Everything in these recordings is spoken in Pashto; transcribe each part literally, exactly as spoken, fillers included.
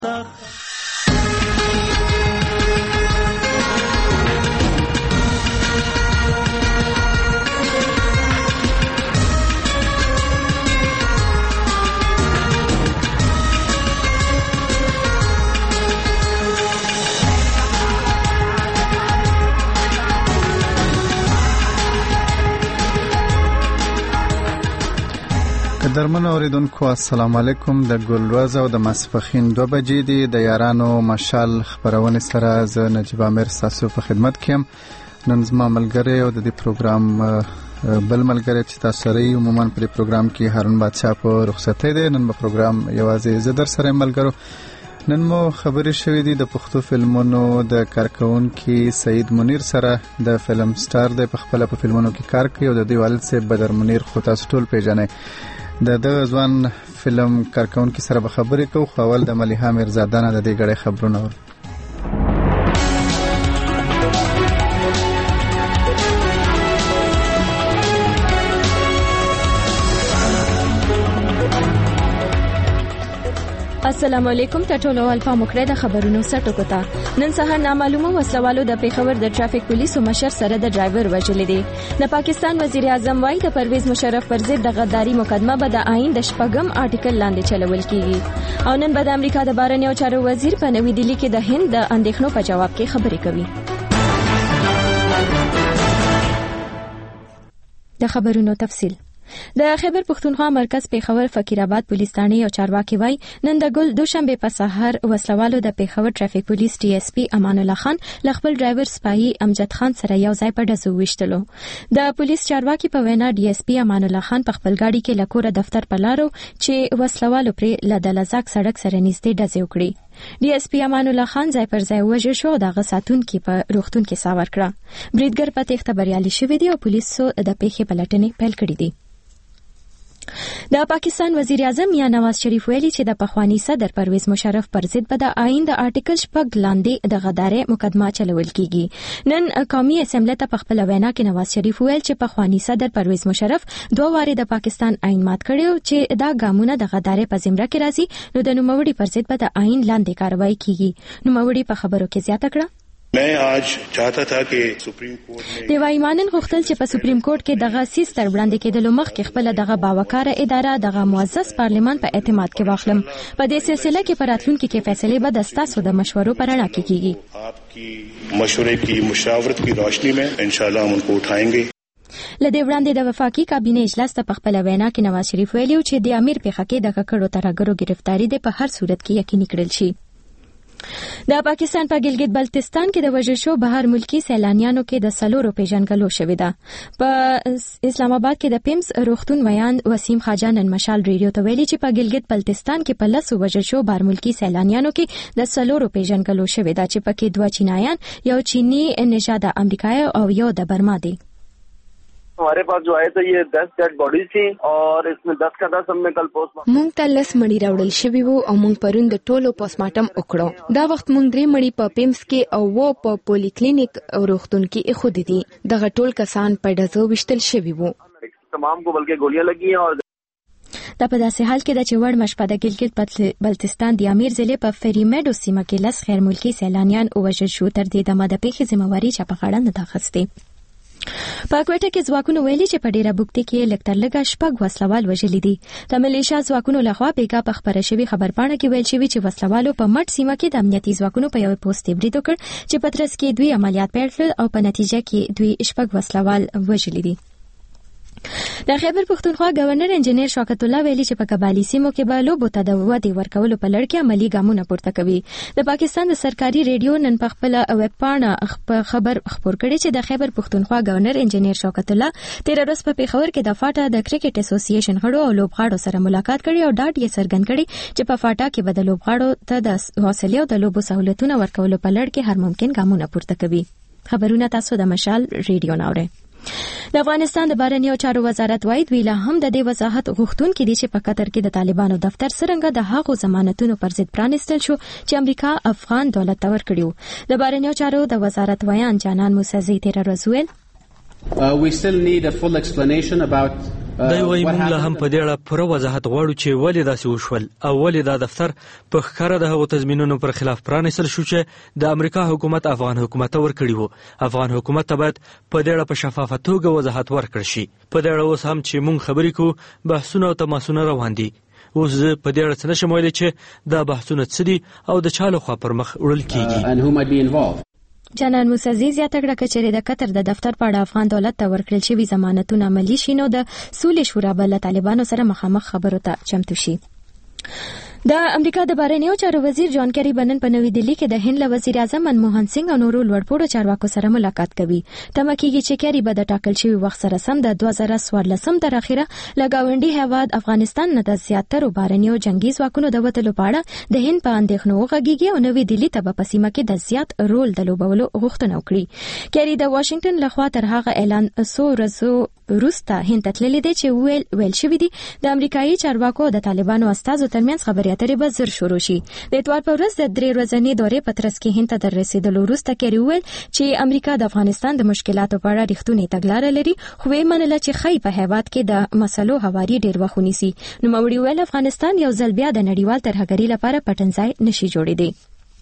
درمن اوریدونکو السلام علیکم. د ګلروز او د ماسپخین دوه بجې دي. د یارانو مشال خبرونه سره ز نجیب امیر تاسو په خدمت کې. نن زما ملګری او د دې پروګرام بل ملګری چې تاسو سره عموما په پروګرام کې هارون بادشاہ په رخصتۍ دی. نن په پروګرام یوازې زه در سره ملګرو. نن مو خبرې شوې دي د پښتو فلمونو د کارکونکو سید منیر سره. د فلم سټار د خپل په فلمونو کې کار کوي او د دې والد سه بدر منیر خو تاسو ټول پیژنئ. د د ځوان فلم کارکونکو سره به خبرې کوو. خو اول د ملیحه میرزاده نه د دې غړې خبرونه ور السلام علیکم. ټولو الفا مخره د خبرونو سټو کوتا. نن سهار نامعلومه وسلوالو د پیښور د ټرافیک پولیسو مشر سره د ډرایور وژل دي. د پاکستان وزیر اعظم وايي د پرویز مشرف پر ضد د غداري مقدمه به د آئین د شپږم آرټیکل لاندې چلول کیږي. او نن به د امریکا د بهرنیو چارو وزیر په نوې دلی کې د هند د اندېښنو په جواب کې خبرې کوي. د خبرونو تفصیل. د خیبر پښتونخوا مرکز پیښور فقیرآباد پولیس ثانې او چارواکي وای نن د ګل دوشنبه په سحر وسلوالو د پیښور ټرافیک پولیس ټي اس پی امان الله خان خپل ډرایور سپایي امجد خان سره یو ځای په ډزو وشتلو. د پولیس چارواکي په وینا ډي اس پی امان الله خان په خپل گاډي کې لکوره دفتر په لارو چې وسلوالو پر لدلزاک سړک سره نږدې ډزې وکړي. ډي اس پی امان الله خان ځای پر ځای وژل شو. دغه ساتون کې په روختون کې ساور کړه. بریدګر په تخته بریالي شوی دی او پولیسو د پیښې پلټنې پیل کړې دي. د پاکستان وزیر اعظم یا نواز شریف ویلي چې د پخوانی صدر پرویز مشرف پر ضد به د آئین د آرټیکل شپږ لاندې د غداري مقدمه چلول کیږي. نن قومي اسمبلی ته په خپل وینا کې نواز شریف ویل چې پخوانی صدر پرویز مشرف دوه واره د پاکستان آئین مات کړو چې دا ګامونه د غداري په زمره کې راځي نو د نوموړي پر ضد به د آئین لاندې کاروایی کیږي. نوموړي په خبرو کې زیاته کړه. मैं आज चाहता था कि सुप्रीम कोर्ट में دیوای مانن غوښتل چې په سپریم کورټ کې دغه سیس تر وړاندې کېدلو مخکې خپل دغه باوقاره اداره دغه معزز پارلیمان په اعتماد کې واخلم. په دې سلسله کې په راتلونکي کې فیصله به د تاسو د مشورو پر اړه کیږي. आपकी مشورے کی مشاورت کی روشنی میں انشاءاللہ ہم ان کو اٹھائیں گے. لدې وړاندې د وفاقي کابینه اجلاس ته په خپل وینا کې نواز شریف ویلي چې د امیر په حق کې د ککړو ترګرو گرفتاری د په هر صورت کې یقیني کړل شي. د پاکستان په ګلګت بلتستان کې د وژل شو بهر ملکی سیلانیانو کې د سلورو پیژنګلو شوې ده. په اسلام آباد کې د پیمز روختون ویان وسیم خاجان نن مشال ریډیو ته ویلي چې په ګلګت بلتستان کې په لسو وژل شو بهر ملکی سیلانیانو کې د سلورو پیژنګلو شوې ده چې پکې دوه چینایان یو چینی نژاد امریکایي او یو د برما دي. हमारे पास जो आए तो ये दस डेड बॉडीज थी और इसमें दस का दस हमने कल postmortem مونږ ته لس مړي راوړل شوي وو او مونږ پرون د ټولو پوسټمارټم وکړو. دا وخت مونږ درې مړي په پیمز کې او و په پولی کلینیک او روغتون کې خود دي. دغه ټول کسان په ډزو وشتل شوي وو. تمام کو بلکې ګولیاں لګي او دا په داسې حال کې د چې وړ مشپه د ګلګت بلتستان د امیر ضلع په فریمیډو سیمه کې لس غیر ملکی سیلانیان وژل شو. تر دې دمه د پیښې ذمہواری چا په غاړه نه اخیسته. په کوټه کې ځواکونو ویلي چې په ډیره بوکتي کې لکتر لګا شپږ وسلوال وژلي دي. د ملیشیا ځواکونو لخوا بیګا په خبره شوی خبرپاڼه کې ویل شوی چې وسلوالو په مټ سیمه کې د امنیتي ځواکونو په یو پوسټ برید وکړ چې په ترڅ کې دوی عملیات پیل کړل او په نتیجه کې دوی شپږ وسلوال وژلي دي. د خیبر پښتونخوا گورنر انجنیر شوکت الله ویلي چې په قبایلی سیمو کې به لوبو ته د ودې ورکولو په لړ کې عملی ګامونه پورته کوي. د پاکستان د سرکاري ریډیو نن په خپل ویب پاڼه خبر خبر کړی چې د خیبر پښتونخوا گورنر انجنیر شوکت الله تیر ورځ په پیښور کې د فاټا د کرکټ اسوسییشن غړو او لوبغاړو سره ملاقات کړي او ډاډ یې څرګند کړي چې په فاټا کې به د لوبغاړو ته د حاصلې او د لوبو سہولتونو ورکولو په لړ کې هر ممکن ګامونه پورته کوي. خبرونه تاسو د مشال ریډیو ناوړئ. د افغانستان د بهرنیو چارو وزارت وايي دوی له هم د دې وضاحت غوښتونکي دي چې په قطر کې د طالبانو دفتر څنګه د هغو ضمانتونو پر ضد پرانستل شو چې امریکا افغان دولت ته ورکړي. د بهرنیو چارو د وزارت ویان جانان موسزی تیر ورځ ویل Uh, we still need a full explanation about دا وایي موږ له هم په دې اړه پوره وضاحت غواړو چې ولې داسې وشول او ولې دا دفتر په ښکاره د هغو تضمینونو پر خلاف پرانیستل شو چې د امریکا حکومت افغان حکومت ته ورکړي وو. افغان حکومت ته باید په دې اړه په شفافه توګه وضاحت ورکړل شي. په دې اړه اوس هم چې موږ خبرې کوو بحثونه او تماسونه روان دي. اوس زه په دې اړه څه نشم ویلی چې دا بحثونه څه دي او د چا لخوا پر مخ وړل کېږي. جنرال موسزی زیاته کړه چې چېرې د قطر د دفتر په اړه افغان دولت ته ورکړل شوي ضمانتونه عملي شي نو د سولې شورا به له طالبانو سره مخامخ خبرو ته چمتو شي. د امریکا د بهرنیو چارو وزیر جان کری بنن په نوې دلی کې د هند له وزیر اعظم منموهن سنگ او نورو لوړپوړو چارواکو سره ملاقات کوي. تمه کېږي چې کری به د ټاکل شوي وخت سره سم د دوه زره څوارلسم تر اخره له ګاونډي هیواد افغانستان نه د زیاترو بهرنیو جنگي ځواکونو د وتلو په اړه د هند په اندېښنو وغږیږي او نوې دلی ته په سیمه کې د زیات رول د لوبولو غوښتنه وکړي. کری د واشنگټن لخوا تر هغه اعلان څو ورځې وروسته هند ته تللی دی چې ویل ویل شوی دی د امریکایي چارواکو د طالبانو استازو ترمنځ خبرې اترې به زر شروع شي. د اتوار په ورځ د درې ورځنۍ دورې په ترڅ کې هند ته در رسیدلو وروسته کری ویل چې امریکا د افغانستان د مشکلاتو په اړه رښتونې تګلاره لري خو یې منله چې ښایي په هیواد کې د مسلو هواري ډېر وخت ونیسي. نوموړي ویل افغانستان یو ځل بیا د نړیوال ترهګرۍ لپاره پټنځای نشي جوړېدی.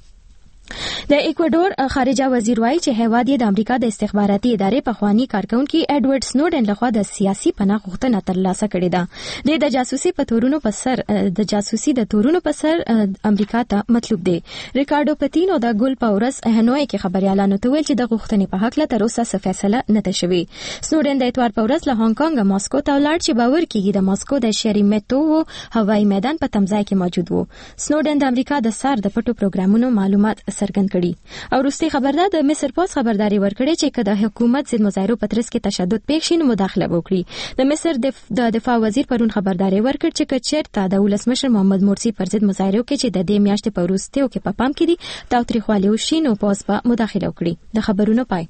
د ایکوادور خارجه وزیر وایي چې هیواد یې د امریکا د استخباراتي ادارې پخوانی کارکونکي ایډورډ سنوډن لخوا د سیاسي پناه غوښتنه ترلاسه کړې ده. د جاسوسي په تورونو په سر د جاسوسي د تورونو په سر امریکا ته مطلوب دی. ریکارډو پتینو د ګل پاورس هنوي کې خبريالانو ته ویل چې د غوښتنې په حق له تر اوسه څه فیصله نه ده شوې. سنوډن د اتوار په ورځ له هانګ کانګ ماسکو ته ولاړ چې باور کیږي د ماسکو د شریمټوو هوایي میدان په تمځای کې موجود وو. سنوډن د امریکا د سار د پټو پروګرامونو معلومات څرګند کړي. او وروستي خبردار د مصر پوس خبرداري ورکړي چې کله حکومت ضد مظاهرو په ترڅ کې تشدد پېښ شي نو مداخله وکړي. د مصر د دفاع وزیر پرون خبرداري ورکړ چې کچېرته د ولسمشر محمد مرسی پر ضد مظاهرو کې چې د دې میاشتې په وروستیو کې په پام کې دي تاوتریخوالي وشي نو پوس په مداخله وکړي. د خبرونو پای.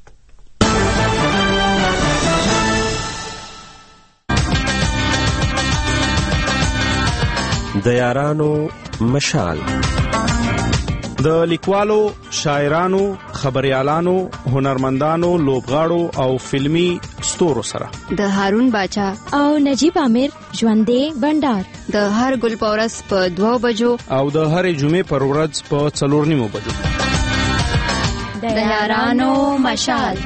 د یارانو مشال د لیکوالو، شاعرانو، خبريالانو، هنرمندانو، لوبغاړو او فلمی ستورو سره د هارون باچا او نجیب عامر ژوندې بندر د هر ګل پورس په دوه بجو او د هر جمعې پر ورځ په څلور نیمو بجو د یارانو مشال.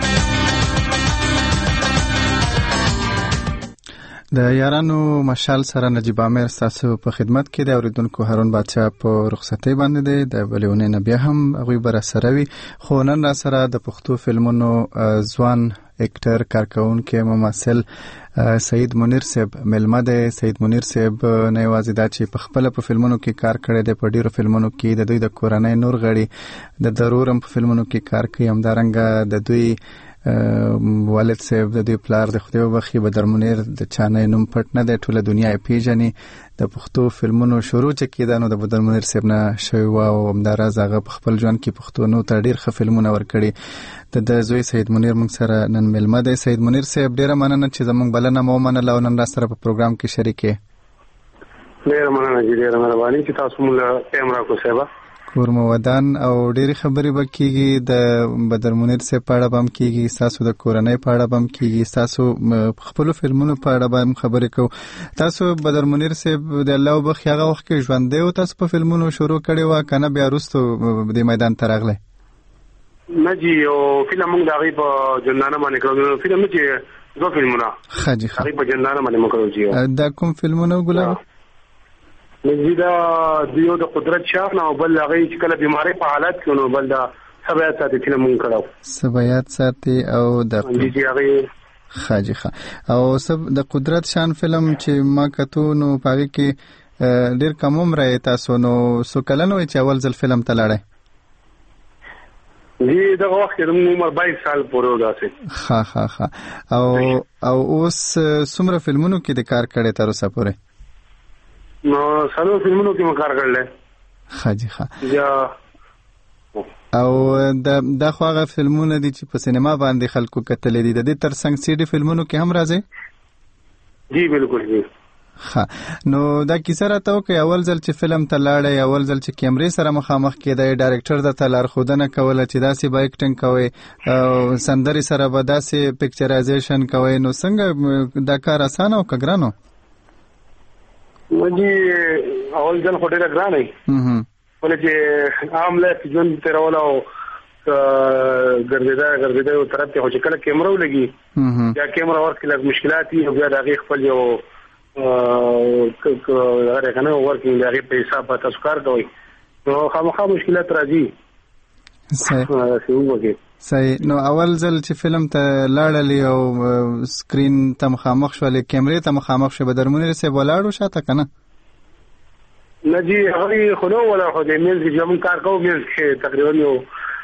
د یارانو مشال سره نجیب عامر تاسو په خدمت کې د اوریدونکو هارون بادشاہ په رخصتۍ باندې دی د بلونه نه بیا هم غوي بر سره وي خو نن را سره د پښتو فلمونو ځوان اکټر کارکونکو ممثل سید منیر صاحب ملمه دی. سید منیر صاحب نه یوازې دا چې په خپل په فلمونو کې کار کړی دی په ډیرو فلمونو کې د دوی د کورنۍ نور غړي د ضرورم په فلمونو کې کار کوي همدارنګه د دوی والد صاحب د دوی پلار د خدای وبخي بدر منیر د چانې نوم پټ نه د ټوله دنیا پیژني. د پښتو فلمونو شروع چې کېده نو د بدر منیر صاحب نه شوی و او همداراز هغه په خپل ژوند کې پښتو نو ته ډیر ښه فلمونه ورکړي. د زوی سید منیر موږ سره نن ملمه دی. سید منیر صاحب ډیره مننه چې زموږ بلنه مو منله او نن را سره په پروګرام کې شریک یې. ډیره مننه چې ډیره مهرباني چې تاسو موږ کیمرا کو سیبا کورمو ودان او ډېری خبرې وکړي د بدر منیر سے په اړه بم کیږي تاسو د کورنۍ په اړه بم کیږي تاسو خپل فلمونو په اړه بم خبرې کو. تاسو بدر منیر سے د الله وبخي هغه وخت کې ژوند دی او تاسو په فلمونو شروع کړي و کنه بیا وروسته د میدان ته راغله؟ نه جی او فلم موږ دغه په جنانه باندې کړو. فلم چې دوه فلمونه خاجي خاجي په جنانه باندې مکرو جی. دا کوم فلمونه ګلاب؟ نزیدا دیو د قدرت شاه نو بل هغه چې کله بیماری په حالت کې نو بل دا سبایات ساتي چې موږ کړو سبایات ساتي او د دې هغه خاجي خا او سب د قدرت شان فلم چې ما کتو نو پاره کې ډیر کم عمر تاسو نو سو کلنو چې اول ځل فلم تلاړی دې دغه وخت کې عمر بایس سال پورې وځي. ها ها ها او او اوس څومره فلمونو کې د کار کړی تر اوسه پورې؟ نو سلو فلمونو کې مکار کړل. خاجي ښه. یا او د د خواغه فلمونه دي چې په سینما باندې خلکو کتلې دي د دې ترڅنګ سي ډي فلمونو کې هم راځي؟ جی بالکل جی. ها نو دا کیسه راته وکي اول ځل چې فلم ته لاړې اول ځل چې کیمرې سره مخامخ کېدای ډایرکټر د تلار خودنه کوله چې داسې با اکټینګ کوي او سندري سره به داسې پکچرایزیشن کوي نو څنګه دا کار اسانه او کګرانو مجي اول ځل خو ډېر ګرانه هم ولکه عام له ژوند تیرول او ګرځیدا ګرځیدا او طرف ته خو چې کله کیمرو لګي یا کیمرا ورکې لږ مشکلات دي او بیا د هغه خپل یو هغه کنه ورکینګ د هغه په حساب تاسو کار کوي نو خامخا مشکلات راځي صحیح صحیح نو اول ځل چې فلم ته لاړلې او سکرین ته مخامخ شولې کیمرې ته مخامخ شوه بدرمنیر سه ولاړو شاته کنه نجی هغه خو نو ولا خو د میل کې کوم کار کوو میل کې تقریبا یو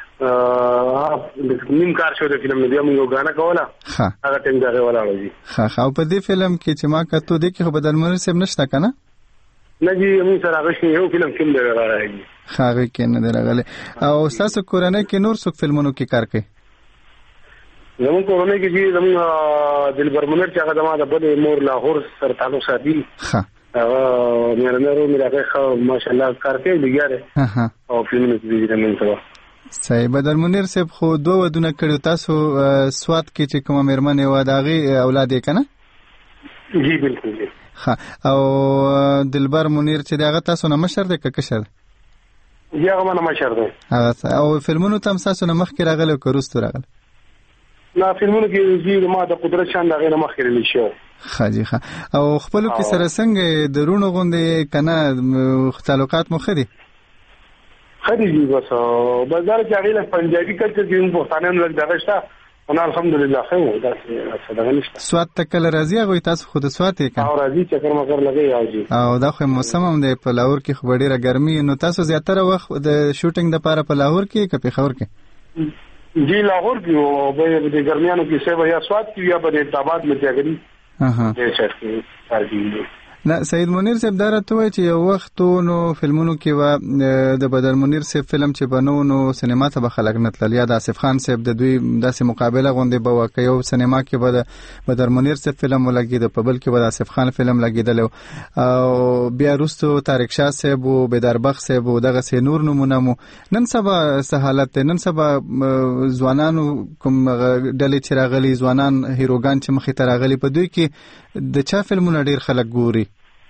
ا نیم کار شو د فلم دی موږ غاڼه کوله هغه ټیم دا ولا راځي ها ها په دې فلم کې چې ما کتو دې کې بدرمنیر سه نشته کنه نجی موږ سره هغه یو فلم کوم دی راغلی هغه کې نه راغلی او تاسو کورنۍ کې نور څوک فلمونو کې کار کوي زموږ کورنۍ کې چې زموږ دلبر منیر چې هغه د بل مور لاهور سره تعلق ساتي ها هغه مېرمن ورو مې راغی ماشاءالله کار کوي دیګاره ها او فلمونه کې دې نن سبا صحیح بدرمنیر صاحب خو دوه ودونه کړو تاسو سواد کې چې کومه مېرمن و داغي اولاد یې کنه جی بالکل ها او دلبر منیر چې داغه تاسو نه مشر دی که کشر یا هغه نه مشر دی هغه او فلمونو تم تاسو نه مخ کې راغله او کروستو راغله لا فلمونو کې چې ما د قدرت شان دغه نه مخ کې للی شو خاجي ښه او خپل کې سره څنګه درونو غوندې کنه تعلقات مو خدي خدي بس بازار کې هغه پنجابي کلچر کې په پښتانه لږ دغه شته انا الحمدلله خو دا څه دغه نشته سواد تکل راځي هغه تاسو خود سواد یې کنه او راځي چې کار مګر لګي او جی او دا خو موسم هم دی په لاهور کې خو ډیره ګرمي نو تاسو زیاتره وخت د شوټینګ لپاره په لاهور کې کې په خبر کې جی لاهور کې او به د ګرمیانو کې څه یا سواد کې یا په آباد مې ځاګري اها دې څه کې راځي نه سید منیر صاحب دا راته وایي چې یو وخت نو فلمونو کې و د بدر منیر صاحب فلم چې بنو نو سینما ته به خلک نه تلل یا د آصف خان صاحب د دوی داسې مقابله غونډه به وکړي یو سینما کې به بدر منیر صاحب فلم ولګید په بل کې به آصف خان فلم لګیدل او بیا وروسته طارق شاه صاحب او بدربخ صاحب دغه سي نور نمونه مو نن سبا سہالت نن سبا ځوانانو کوم ډلې چې راغلي ځوانان هیروګان چې مخې ته راغلي په دوی کې د چا فلمونه ډیر خلک ګوري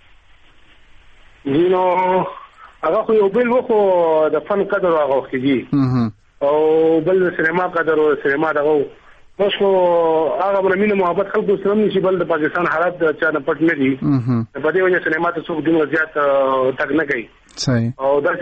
نو هغه خو یو بل وخو د فن قدر هغه کیږي او بل سینما قدر او سینما دغه اوس خو هغه باندې محبت خلکو سره نشي بل د پاکستان حالات چا نه پټ نه دي په دې وجه سینما ته څوک ډیر زیات تک نه کوي صحیح او دا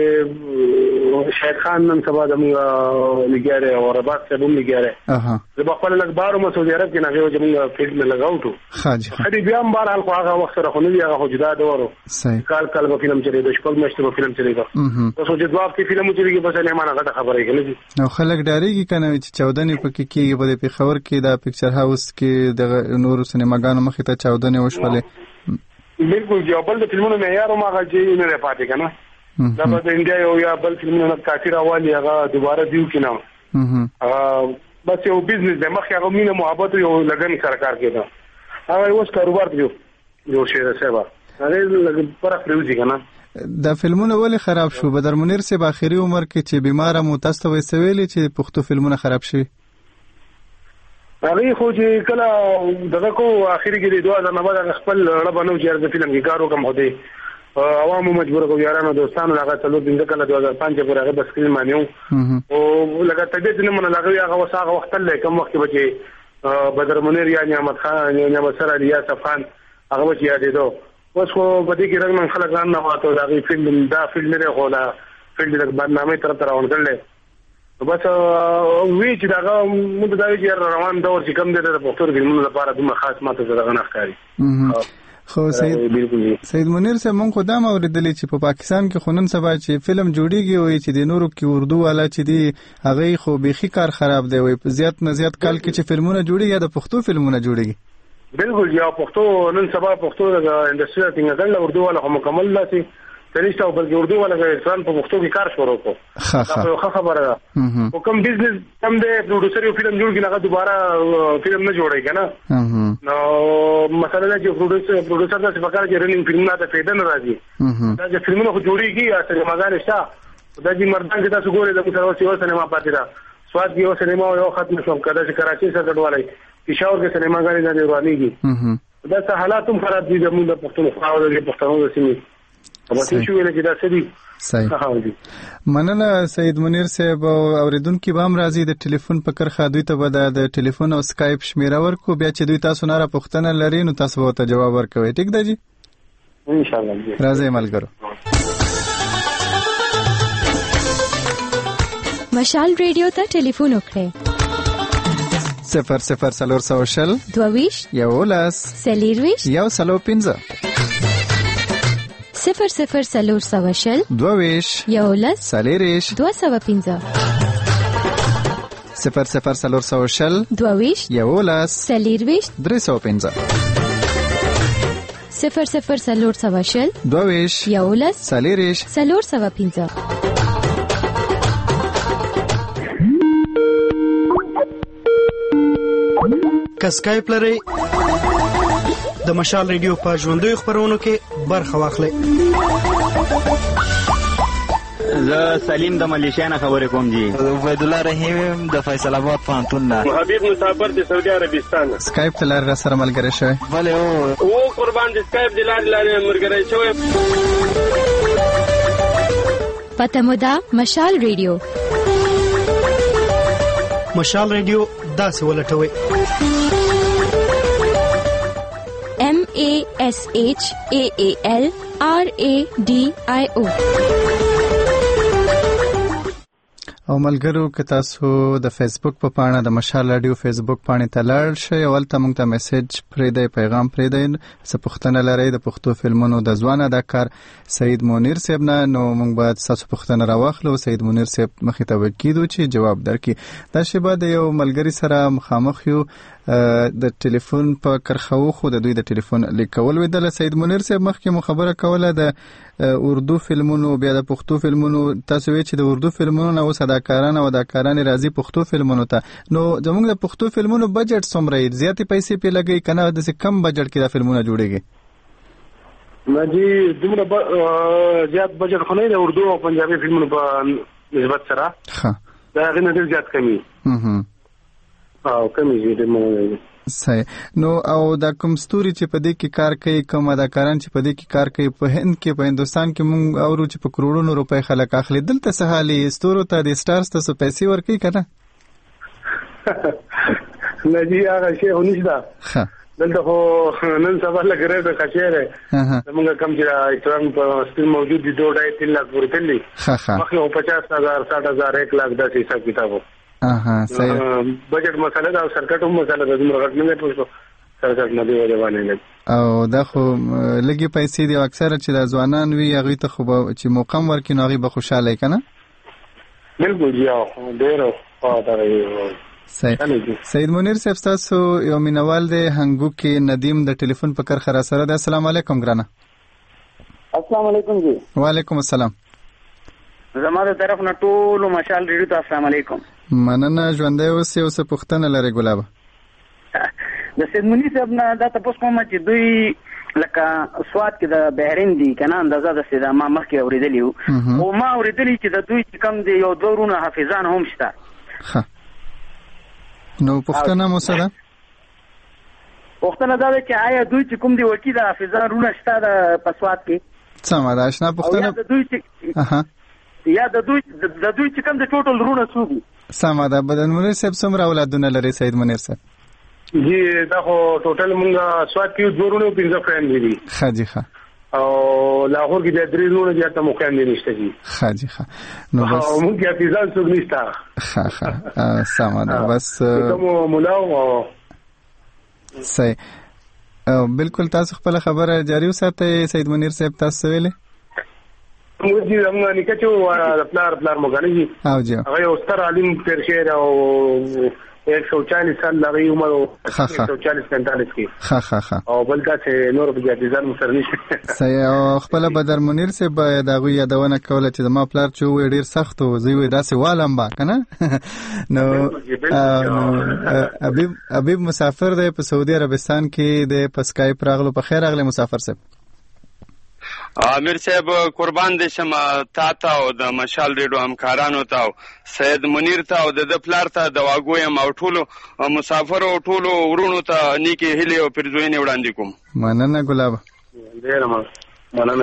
چې شاهد خان نن سبا د موږ لګاره او رباط ته هم لګاره اها د بخپل لګبار او سعودي عرب کې نه غوږ موږ فلم لګاو ته خاجي خدي بیا هم بهر حال خو هغه وخت سره خو نه دی هغه جدا دورو صحیح کال کال په فلم چلی د شپږ مشته په فلم چلی دا اوس چې جواب کې فلم چلیږي بس نه مانه غټه خبره کوي نو خلک ډاریږي کنه چې چودنې پکې کېږي په پیښور کې د پکچر هاوس کې د نور سینماګانو مخې ته چودنې وشولې بالکل جو بل د فلمونو معیار ما غږی نه پاتې کنه دا په انډیا یو یا بل فلمونو کافي راوالي هغه دوباره دیو کینم هغه بس یو بزنس د مخ هغه مینه محبت یو لګن سرکار کېدا هغه اوس کاروبار دی یو شی راځي هغه لګ پر پروزي کنه دا فلمونه ولې خراب شو بدر منیر سه په اخري عمر کې چې بیمار مو تاسو وسویلې چې پښتو فلمونه خراب شي هغه خو چې کله دغه کو اخري کې د دوه ځله بعد خپل ربانو چې د فلم کې کارو کوم هدي عوامو مجبور کو یارانو دوستانو هغه څلور دین کله دوه هزار پنځه پورې هغه بس کړی مانیو او لکه طبيعت نه من لګوي هغه وساغه وخت لې کوم وخت بچي بدر منیر یا نعمت خان یا نعمت سره یا صفان هغه بچي یادې دو اوس خو په دې کې رنګ من خلک نه واتو دا فلم دا فلم نه خو دا فلم د برنامه تر تر روان کړل بس وی چې دا موږ دا چې روان دور چې کوم د پښتو فلمونو لپاره دومره خاص ماته زړه نه ښکاري خو سید سید منیر صاحب مونږ خو دا اوریدلې چې په پاکستان کې خونن سبا چې فلم جوړیږي وي چې د نورو کې اردو والا چې دی هغه خو بيخي کار خراب دی وي په زیات نه زیات کال کې چې فلمونه جوړیږي یا د پښتو فلمونه جوړیږي بالکل یا پښتو نن سبا پښتو د انډستری څنګه دل اردو والا هم مکمل لاسي سنشته او بلکې اردو ولا ځان په پښتو کې کار شروع کو ها ها خو خبره ده او کوم بزنس کم دی پروډوسر یو فلم جوړ کړي هغه دوباره فلم نه جوړي کنه نو مثلا چې پروډوسر پروډوسر د فکر چې رننګ فلم نه ته پیدا نه راځي دا چې فلمونه خو جوړيږي اصل مګان شته دا چې مردان چې تاسو ګورئ د سره سیوا سینما پاتې را سواد یو سینما یو ختم شو کده چې کراچي سره ګډوالای پېښور کې سینماګانې نه روانيږي دا څه حالات هم خراب دي زموږ د پښتونخوا او د پښتنو د سیمې په څه شو ویل چې دا سړي صحیح مننه سید منیر صاحب اوریدونکو به هم راځي د ټلیفون په کرخه دوی ته به د ټلیفون او اسکایپ شمیره ورکو بیا چې دوی تاسو نه را پوښتنه لري نو تاسو به ته جواب ورکوي ټیک ده جی ان شاء الله راځي ملګرو مشال ریډیو ته ټلیفون وکړئ صفر صفر سلور سو شل دوویش یولس سلیرویش یو سلو پنځه صفر صفر سلور سو شل دوویش یولس سلیریش دو سو پنځه صفر صفر سلور سو شل دوویش یولس سلیرویش درې سو پنځه صفر صفر سلور سو شل دوویش یولس سلیریش سلور سو پنځه که سکایپ لرئ د مشال ریډیو په ژوندۍ خبرونو کې برخه واخلئ. زه سلیم د ملیشیا نه خبرې کوم جی. عبید الله رحیم د فیصل آباد پوهنتون نه. حبیب مسافر د سعودي عربستان. سکایپ ته لار سره ملګری شوی. بله او او قربان د سکایپ د لار لار ملګری شوی. پته مو ده مشال ریډیو. مشال ریډیو داسې ولټوي. M A S H A A L R A D I O. او ملګرو که تاسو د فیسبوک په پاڼه د مشال رادیو فیسبوک پاڼې ته لاړ شئ او هلته موږ ته میسج پرېږدئ پیغام پرېږدئ څه پوښتنه لرئ د پښتو فلمونو د ځوان اداکار سید منیر صاحب نه نو موږ باید ستاسو پوښتنه راواخلو سید منیر صاحب مخې ته وکیدو چې جواب درکړي. دا شیبه د یو ملګري سره مخامخ یو د ټلیفون په کرخو خو د دوی د ټلیفون لیکول ودل. سید منیر صاحب مخکې مو خبره کوله د اردو فلمونو بیا د پښتو فلمونو تاسو وی چې د اردو فلمونو نو اداکاران او اداکاران راځي پښتو فلمونو ته نو زموږ د پښتو فلمونو بجټ څومره دی زیاتې پیسې په لګي کنه د څه کم بجټ کې د فلمونه جوړيږي؟ ما جی دومره زیات بجټ خو نه دی اردو او پنجابي فلمونو په نسبت سره. ها دا غنه ډیر زیات کمی. هم او کمی دې مو صحیح. نو او دا کوم ستوري چې په دې کې کار کوي کوم اداکاران چې په دې کې کار کوي په هند کې په هندستان کې مونږ اورو چې په کروڑونو روپۍ خلک اخلي دلته څه حالي ستورو ته د سټارز ته څه پیسې ورکوي کنه؟ نه جی هغه شی خو نشته. ها دلته خو نن سبا لګره د خشيره موږ کم چې احترام په ستل موجود دي دوه ډای تین لاکھ ورته دي. ها ها مخه پچاس هزار ساठ هزار ایک لاکھ د حساب کتابو. اها صحیح. بجټ مسله دا سرکټ هم مسله د مرغټ نه پوښتنه سرکټ نه دی ولې نه او دا خو لګي پیسې دی اکثر چې د ځوانان وی هغه ته خو چې موقم ورکې نو هغه به خوشاله کنه. بالکل یو ډیر خاطر صحیح. سید منیر صاحب تاسو یو مینوال دی هنګو کې ندیم د ټلیفون په کرخه را سره ده. السلام علیکم ګرانه. السلام علیکم جی. وعلیکم السلام. زموږ طرف نه ټول مشال ریډیو ته السلام علیکم. مننه ژوندې اوسې اوس پوښتنه لري ګلاب. د سید منیر صاحب نه دا تاسو کوم چې دوی لکه سواد کې د بحرین دی کنه اندازه د سید ما مخکې اوریدلی او ما اوریدلی چې د دوی کم دی یو دورونه حافظان هم شته. ها نو پوښتنه مو سره پوښتنه دا ده چې آیا دوی چې کوم دی ورکی د حافظان رونه شته د پسواد کې؟ سم دا آشنا پوښتنه د دوی چې اها یا د دوی د دوی چې کوم د ټوټل رونه څو دي؟ سم دا بدن منیر صاحب څومره اولادونه لري سید منیر صاحب؟ جی دا خو ټوټل مونږ سواد کې دوه رونه پنځه فرند دي. ښه جی ښه. او لاهور کې د درې رونه زیاته مقام دي نشته جی. ښه جی ښه. نو بس مونږ کې حافظان څوک نشته. ښه ښه سم دا بس کوم مولا او صحیح. بالکل تاسو خپل خبره جاری وساتئ سید منیر صاحب تاسو ویلې موږ دې موږ نه کچو پلار پلار مګنی او جی هغه یو ستر عالم تیر شهر او एक सौ चालीस साल لغې عمر او ها. एक सौ चालीस پینتالیس کې ها ها ها او بل دا چې نور په جاتیزان سره نشي. صحیح. او خپل بدر منیر سے به دا غوی یادونه کوله چې ما پلار چې وې ډیر سخت و زوی وې داسې والم با کنه. نو حبیب حبیب مسافر دی په سعودي عربستان کې د پسکای پراغلو په خیر اغله مسافر صاحب. امیر صاحب قربان دې شم تا ته او د مشال ریډیو همکارانو ته سید منیر ته او د پلار ته د واګویم او ټولو مسافر او ټولو ورونو ته نیکی هلي او پرځوینه وړاندې کوم. مننه ګلاب. ډیر مننه.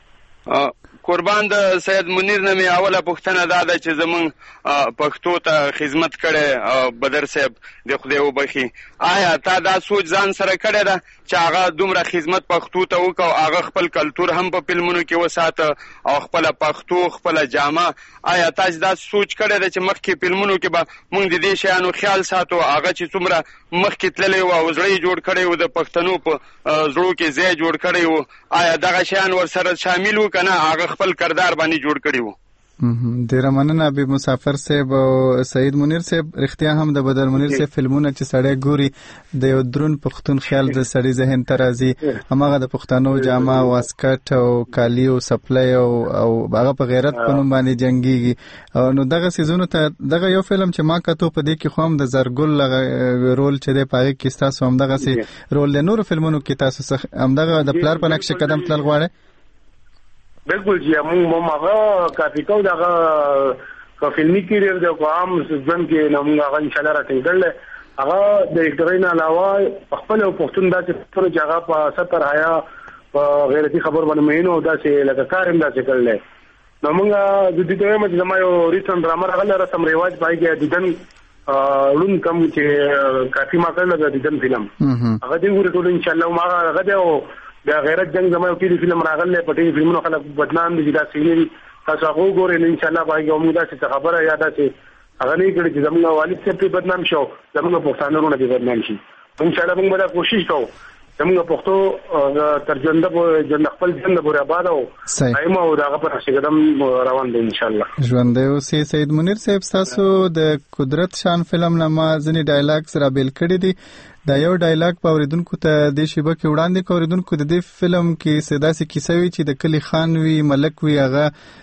قربان د سید منیر نه می اوله پوښتنه دا ده چې زمون پښتو ته خدمت کړي بدر صاحب د خدای وبخي. آیا تا دا سوچ ځان سره کړی ده چې هغه دومره خدمت پښتو ته وکاو هغه خپل کلچر هم په فلمونو کې وساته او خپل پښتو خپل جامه؟ آیا تاسو دا سوچ کړی ده چې مخکې فلمونو کې به موږ د دې شیانو خیال ساتو هغه چې څومره مخکې تللی و او زړه جوړ کړی و د پښتنو په زړه کې ځای جوړ کړی و آیا دغه شیان ورسره شامل و کنه هغه خپل کردار باندې جوړ کړی و؟ ډیر مننه حبیب مسافر صاحب او سید منیر صاحب. رښتیا هم د بدر منیر صاحب فلمونه چې سړی ګوري د یو درون پښتون خیال د سړی ذهن ته راځي. هماغه د پښتنو جامه او اسکټ او کالی او سپلای او هغه په غیرت په نوم باندې جنگيږي. نو دغه سيزونو ته دغه یو فلم چې ما کتو په دې کې خو هم د زرګل رول چې د پاره کې تاسو هم دغه سي رول د نورو فلمونو کې تاسو هم دغه د پلار په نقش قدم تل غواړي. بالکل جی موږ ماغه کافي کو دغه کو فلمي کیریئر د قوم ځن کې نو موږ هغه ان شاء الله راټینګل هغه د ډایرکټرین علاوه خپل پښتون داسې تر جګه په ستر حیا په غیرتی خبر باندې مینو داسې لکه کارم داسې کړل. نو موږ د دې ته مې زما یو ریسن ډرامه راغله رسم ریواج پایږي د دن لون کم چې کافي ما کړل د دن فلم هغه دې ورته ان شاء الله ما هغه د د غیرت جنگ زما یو ټي وي فلم راغله په ټي وي فلمونو خلک بدنام دي دا سیری تاسو هغه ګورئ ان شاء الله باندې موږ دا څه خبره یاد ده هغه نه کړی چې زموږ والد صاحب په بدنام شو زموږ پښتانه نه بدنام شي. ان شاء الله موږ به کوشش کوو زموږ پښتو ترجمه به جن خپل جن به آباد او ایمه او دا په شګدم روان دي ان شاء الله. ژوند دی اوسې. سید منیر صاحب تاسو د قدرت شان فلم نامه ځنی ډایلاګز را بیل کړی دي. دا یو ډایلاګ په اوریدونکو ته د شیبه کې وړاندې کوریدونکو د دې فلم کې سداسي کیسه وی چې د کلی خان وی ملک وی هغه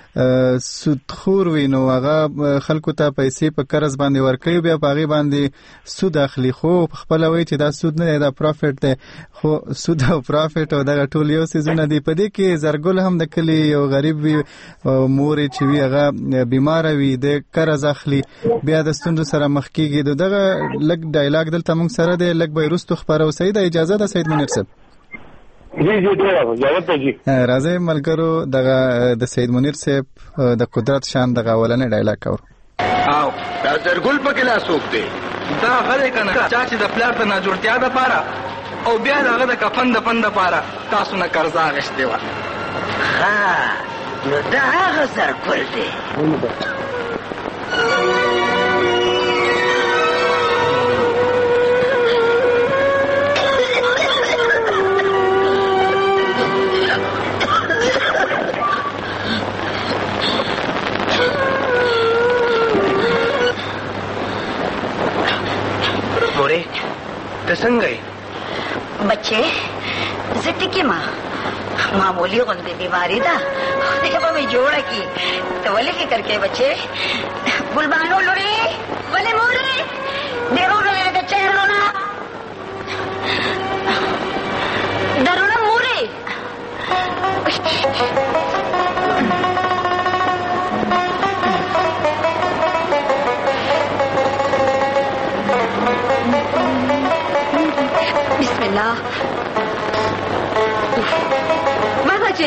سودخور وی نو هغه خلکو ته پیسې په قرض باندې ورکوي بیا په هغه باندې سود اخلي خو خپل وی چې دا سود نه دا پروفټ دی خو سود او پروفټ او دا ټول یو سيزونه دی. په دې کې زرګل هم د کلی یو غریب وی مور چې وی هغه بیمار وی د قرض اخلي بیا د ستوندو سره مخ کیږي. دغه لګ ډایلاګ دلته موږ سره دی لګ به رستو خبرو سید اجازه ده سید منیر صاحب. جی جی ډیر اجازه ته جی راځي ملګرو دغه د سید منیر صاحب د قدرت شان دغه ولنې ډایلاګ کور او دا زرګل په کلا سوق دی دا غره کنه چې د پلار ته نه جوړتیا ده پاره او بیا هغه د کفن د پند پاره تاسو نه قرض اغشتي و. ها نو دا هغه زرګل دی. मोरे ته څنګه یې بچې زټی کې ما معمولی غوندې بیماری ده دغه به مې جوړه کی ته ولې فکر کې بچې ګلبانو لوري ولې مورې دیرو نه د چهرونه درونه مورې بسم الله ما بچې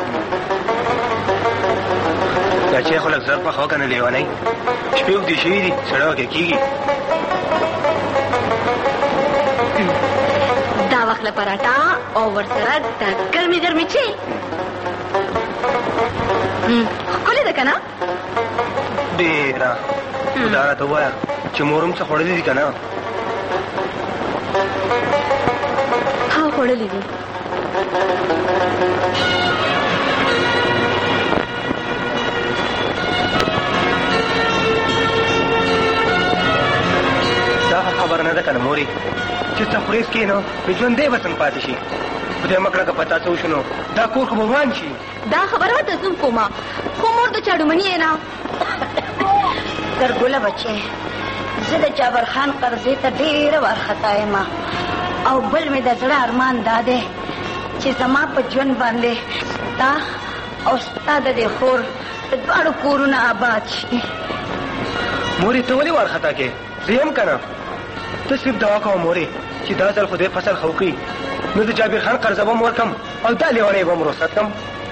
بچې خو لږ زر په خوا کنه لیونی شپې اوږدې شوي دي سړی وکې کېږي دا وخت له پراټا او ورسره د ګرمې ګرمې چای ښکلې ده که نه ډېره دا راته ووایه چې مور هم څه خوړلي دي که نه ها خوړلي دي دا خبر نه ده کنه موري چې څه خورېس کې نو ژوند دی وطن پاتې شي خدای مکړه که پتا څه وشنو دا کور خو به وران شي دا خبره ته زوم کومه خو مور د چاډومني نه درګوله بچې زه د جابر خان قرضې ته ډېره وارخطا یم او بل مې د زړه ارمان دا دی چې زما په ژوند باندې ستا او ستا د دې خور د دواړو کورونه آباد شي مورې ته ولې وارخطا کې زه یم که نه ته صرف دعا کوه مورې چې دا ځل خدای فصل ښه وکړي نو د جابر خان قرضه به م ورکړم او دا لیونی به م رخصت کړم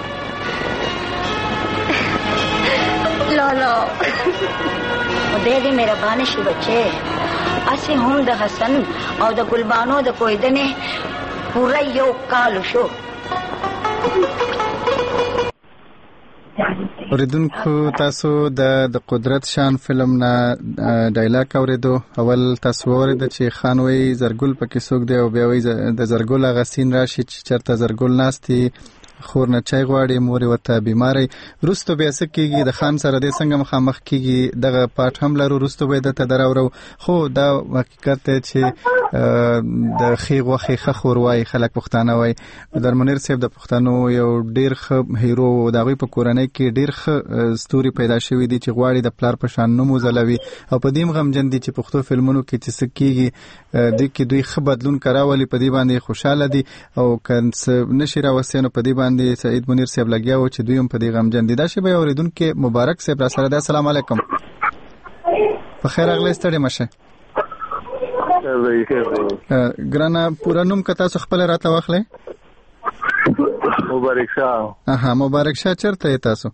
لالا خدای دې مهربانه شي بچې اسې هم د حسن او د ګلبانو د کویدنې پوره یو کال شو اوریدونکو تاسو د د قدرت شان فلم نه ډایلاګ اوریدو اول تاسو اوریدل چې خان وی زرګل پکې څوک دی او بیا وی د زرګل غسین راشي چې چرته زرګل ناستي خور نه چای غواړي مور وته بیماری روستو بیا سکیږي د خان سره د څنګه مخامخ کیږي دغه پاټ هم لرو روستو به د تدراورو خو دا حقیقت چې د خیغ وخی خور وای خلک پښتانه وای در منیر صاحب د پښتنو یو ډیر ښه هیرو د غوی په کورنۍ کې ډیر ښه ستوري پیدا شوی دي چې غواړي د پلار په شان نمو زلوي او په دې غمجن دي چې پښتو فلمونو کې چې سکیږي د کې دوی خ بدلون کراولي په دې باندې خوشاله دي او کنس نشي راوسینو په دې باندې سعید منیر صاحب لګیا و چې دوی هم په دې غمجن دي دا شی به اوریدونکو مبارک صاحب را سره د السلام علیکم په خیر اغلی ستړي مشه ګرانه پورا نوم کتا څو خپل راته واخلې مبارک شاه اها مبارک شاه چرته تاسو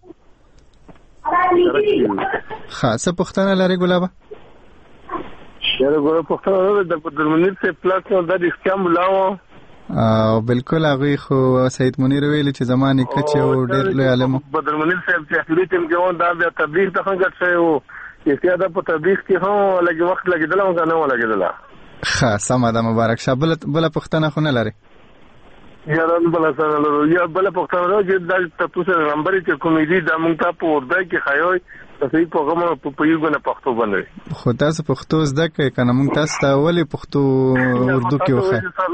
خاصه پښتنه لري ګلابه یاره ګوره پښتنه د درمنیر څخه پلاټ نو د اسکام لاو او بالکل هغه خو سید منیر ویل چې زمانه کچ او ډېر لوی عالم بدر منیر صاحب چې اخیری ټیم کې وون دا بیا تبلیغ ته څنګه شوی او استیاده په تبلیغ کې هم لګي وخت لګیدل او نه لګیدل ښه سم ده مبارک شه بل بل پښتنه خو نه لري یاران بل سره لرو یا بل پښتنه چې د تاسو نمبر چې کومېدي د مونږ ته په ورده کې خایوي تاسو په کومه په یو غنه پښتو باندې خو تاسو پښتو زده کوئ کنه مونږ تاسو ته ولې پښتو اردو کې وخه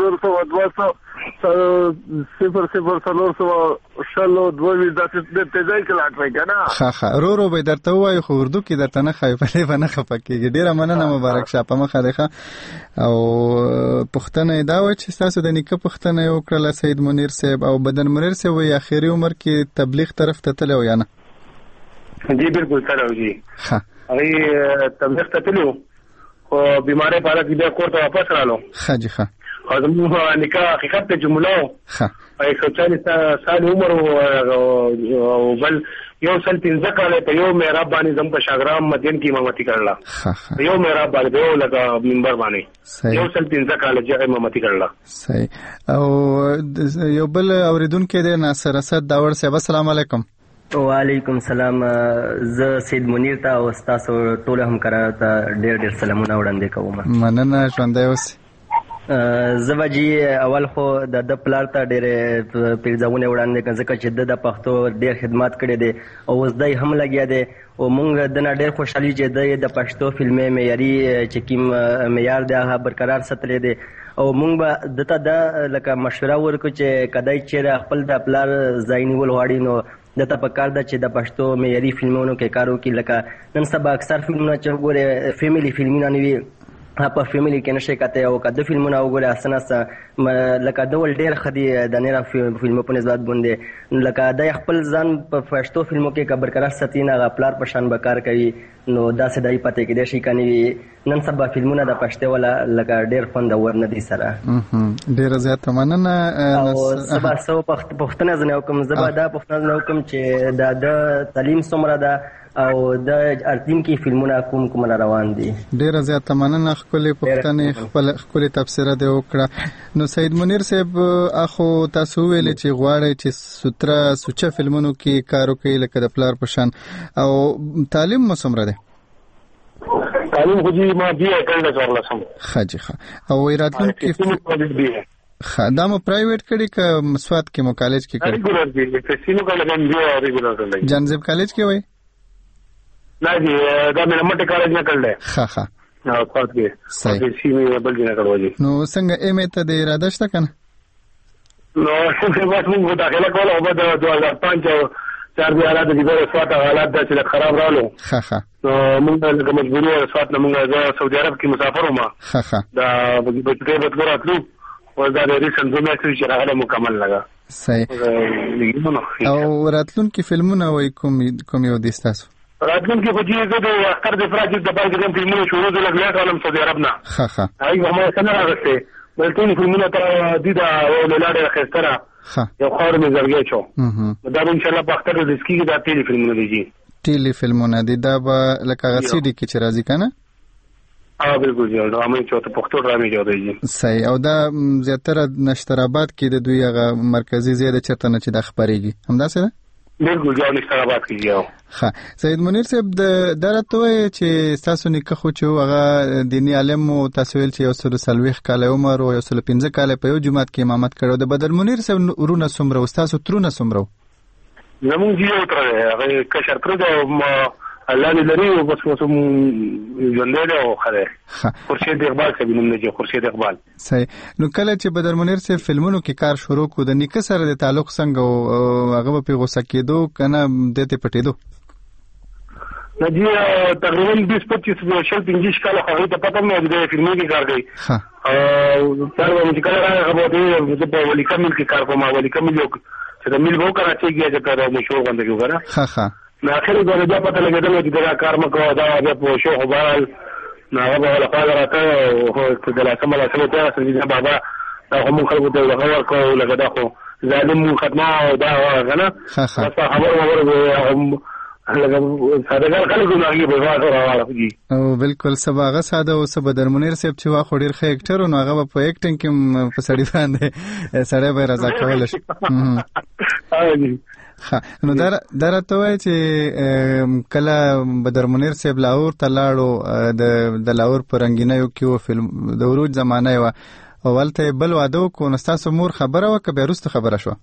صفر صفر څلور سوه شلو دوه د تیزای کې لاټوي کنه ښه ښه رو رو به درته وایو خو اردو کې درته نه خای په لې نه خپکیږي ډیره مننه مبارک شه په مخه ده او پښتنه دا و چې تاسو د نیکه پښتنه یو کړل سید منیر صاحب او بدن منیر صاحب وی اخیری عمر کې تبلیغ طرف ته تلو یا نه جی بالکل تلو جی ها ای تبلیغ ته تلو او بیماری پاره کې کور ته واپس رالو ښه جی ښه او زموږ نکاح حقیقت ته جمله ښه ایک سو چالیس سال عمر او بل یو سل پنځه کاله په یو محراب باندې زم په شاګرام مدین کې امامتي کړل یو محراب باندې یو لکه منبر باندې یو سل پنځه کاله چې امامتي کړل صحیح او یو بل اوریدونکو د ناصر اسد داور صاحب السلام علیکم وعلیکم السلام زه سید منیر ته او تاسو ټول هم کرا ته ډېر ډېر سلامونه وړاندې کوم مننه ژوندی اوسئ زبجی اول خو د د پلار ته ډېر پیرځونه وړاندې کړ ځکه چې د پښتو ډېر خدمات کړي دي او اوس دای هم لګیا دي او مونږ د نه ډېر خوشحالي چې د پښتو فلمې معیاري چې کوم معیار دی هغه برقرار ساتلی دی او مونږ به دته د لکه مشوره ورکړو چې کدی چې خپل د پلار ځای نیول غواړي نو دته په کار ده چې د پښتو معیاري فلمونو کې کار وکړي لکه نن سبا اکثر فلمونه چې وګوره فیملی فلمونه نه وي په فیملی کې نشي کته او کده فلمونه وګوره اسنه لکه ډول ډیر خدي د نه فلمو په نسبت باندې لکه د خپل ځان په پښتو فلمو کې خبر کرار ستینه غپلار په شان بکار کوي نو دا څه دای پته کې د شي کني نن سبا فلمونه د پښتو ولا لکه ډیر خوندور نه دي سره ډیر زیات مننه او سبا سو پښتنه زنه کوم زبا دا پښتنه کوم چې د تعلیم څومره ده او د ارتیم کې فلمونه کوم کوم روان دي ډیر زیات مننه خپل پښتنې خپل خپل تفسیر دی وکړه نو سید منیر صاحب اخو تاسو ویل چې غواړي چې ستره سوچه فلمونو کې کار وکړي لکه د پلار پشان او تعلیم مسمره ده تعلیم خو دې ما دی کړل څورلا سم خاجي ښه او راتلون کې خدامو پرایویټ کړي ک مسوات کې مو کالج کې کړي ریګولر دي فسینو کالج هم دی ریګولر جانزب کالج کې وای نه دی دا مې مټه کالج نه کړل ښه ښه او پات کې د سیمې بل جنا کړو. نو څنګه ایمه ته د اراده شته کنه؟ نو څنګه واسه موږ داخله کوله او د دوه هزار پنځه او چار بیا حالات د دې سوات حالات د چې خراب رالو. ها ها نو موږ له مجبوري او سوات نه موږ سعودي عرب کې مسافر ومه. ها ها دا بچي به تراتلو او دا د ریسن زموږ چې راغله مکمل لگا. صحیح. او راتلون کې فلمونه وای کوم کوم یو دي تاسو؟ راتلون کې خو دې د اختر د فراج د بل کوم فلمونه شروع د لګلټ عالم سعودي عرب نه. ها ها هغه هم څنګه راغسته بلته فلمونه تر دې دا ولاره خستره یو خور می زرګې چو. دا ان شاء الله په اختر د سکی کې دا ټیلی فلمونه دي. ټیلی فلمونه دي دا به لکه غسی دي کې چې راځي کنه؟ اه بالکل جوړ دا مې چې ته پښتو ډرامې جوړېږي. صحیح. او دا زیاتره نشترآباد کې د دوی هغه مرکزی زیاده چرته نه چې د خبرېږي همداسې ده؟ بالکل جوړ نشترآباد کې یو. ها سید منیر صاحب د درته چې تاسو نه خو چې هغه دینی عالم او تاسو ول چې یو سل سلويخ کال عمر او یو سل پنځه کال په یو جماعت کې امامت کړو. د بدر منیر صاحب ورونه سمره او تاسو ترونه سمره؟ زمون جیو تر هغه کشر کړو د الله دې لري او بس وسم ژوندې او خره خورشید اقبال صاحب نوم دی خورشید اقبال. صحیح. نو کله چې بدر منیر صاحب فلمونو کې کار شروع کو د نیکه سره د تعلق څنګه او هغه په غوسه کېدو کنه دته پټېدو؟ نجی تقریبا بیس پچیس شل پنځه کال هغه ته پته مې د فلمونو کې کار کوي. ها او تر مې کله راغلی د په ولی کمل کې کار کوم ولی کمل یو چې د مل وو کراچي کې چې دا مشهور غونډه کې وګړه. ها ها نو اخر درجه پته لګیدل چې دا کار مکو دا بیا په شو خبرال نو هغه ولا خاله راته او د لا سملا سره ته سړي بابا دا هم خلکو ته لغور کو لګدا خو ظالم ختمه دا غنه خبر وره هم لګا ساده خلکو نه به راوړل او بالکل سباغه ساده او سبا در منیر صاحب چې وا خو ډیر ښه اکټر نو هغه په اکټینګ کې په سړی باندې سړی به رضا کول شي. ها نو در درته وای چې کله بدر منیر صاحب لاهور ته لاړو د د لاهور پر رنگینیو کې فلم د وروج زمانه و اولته بل واده کو نو تاسو مور خبره وکړه به رست خبره شو؟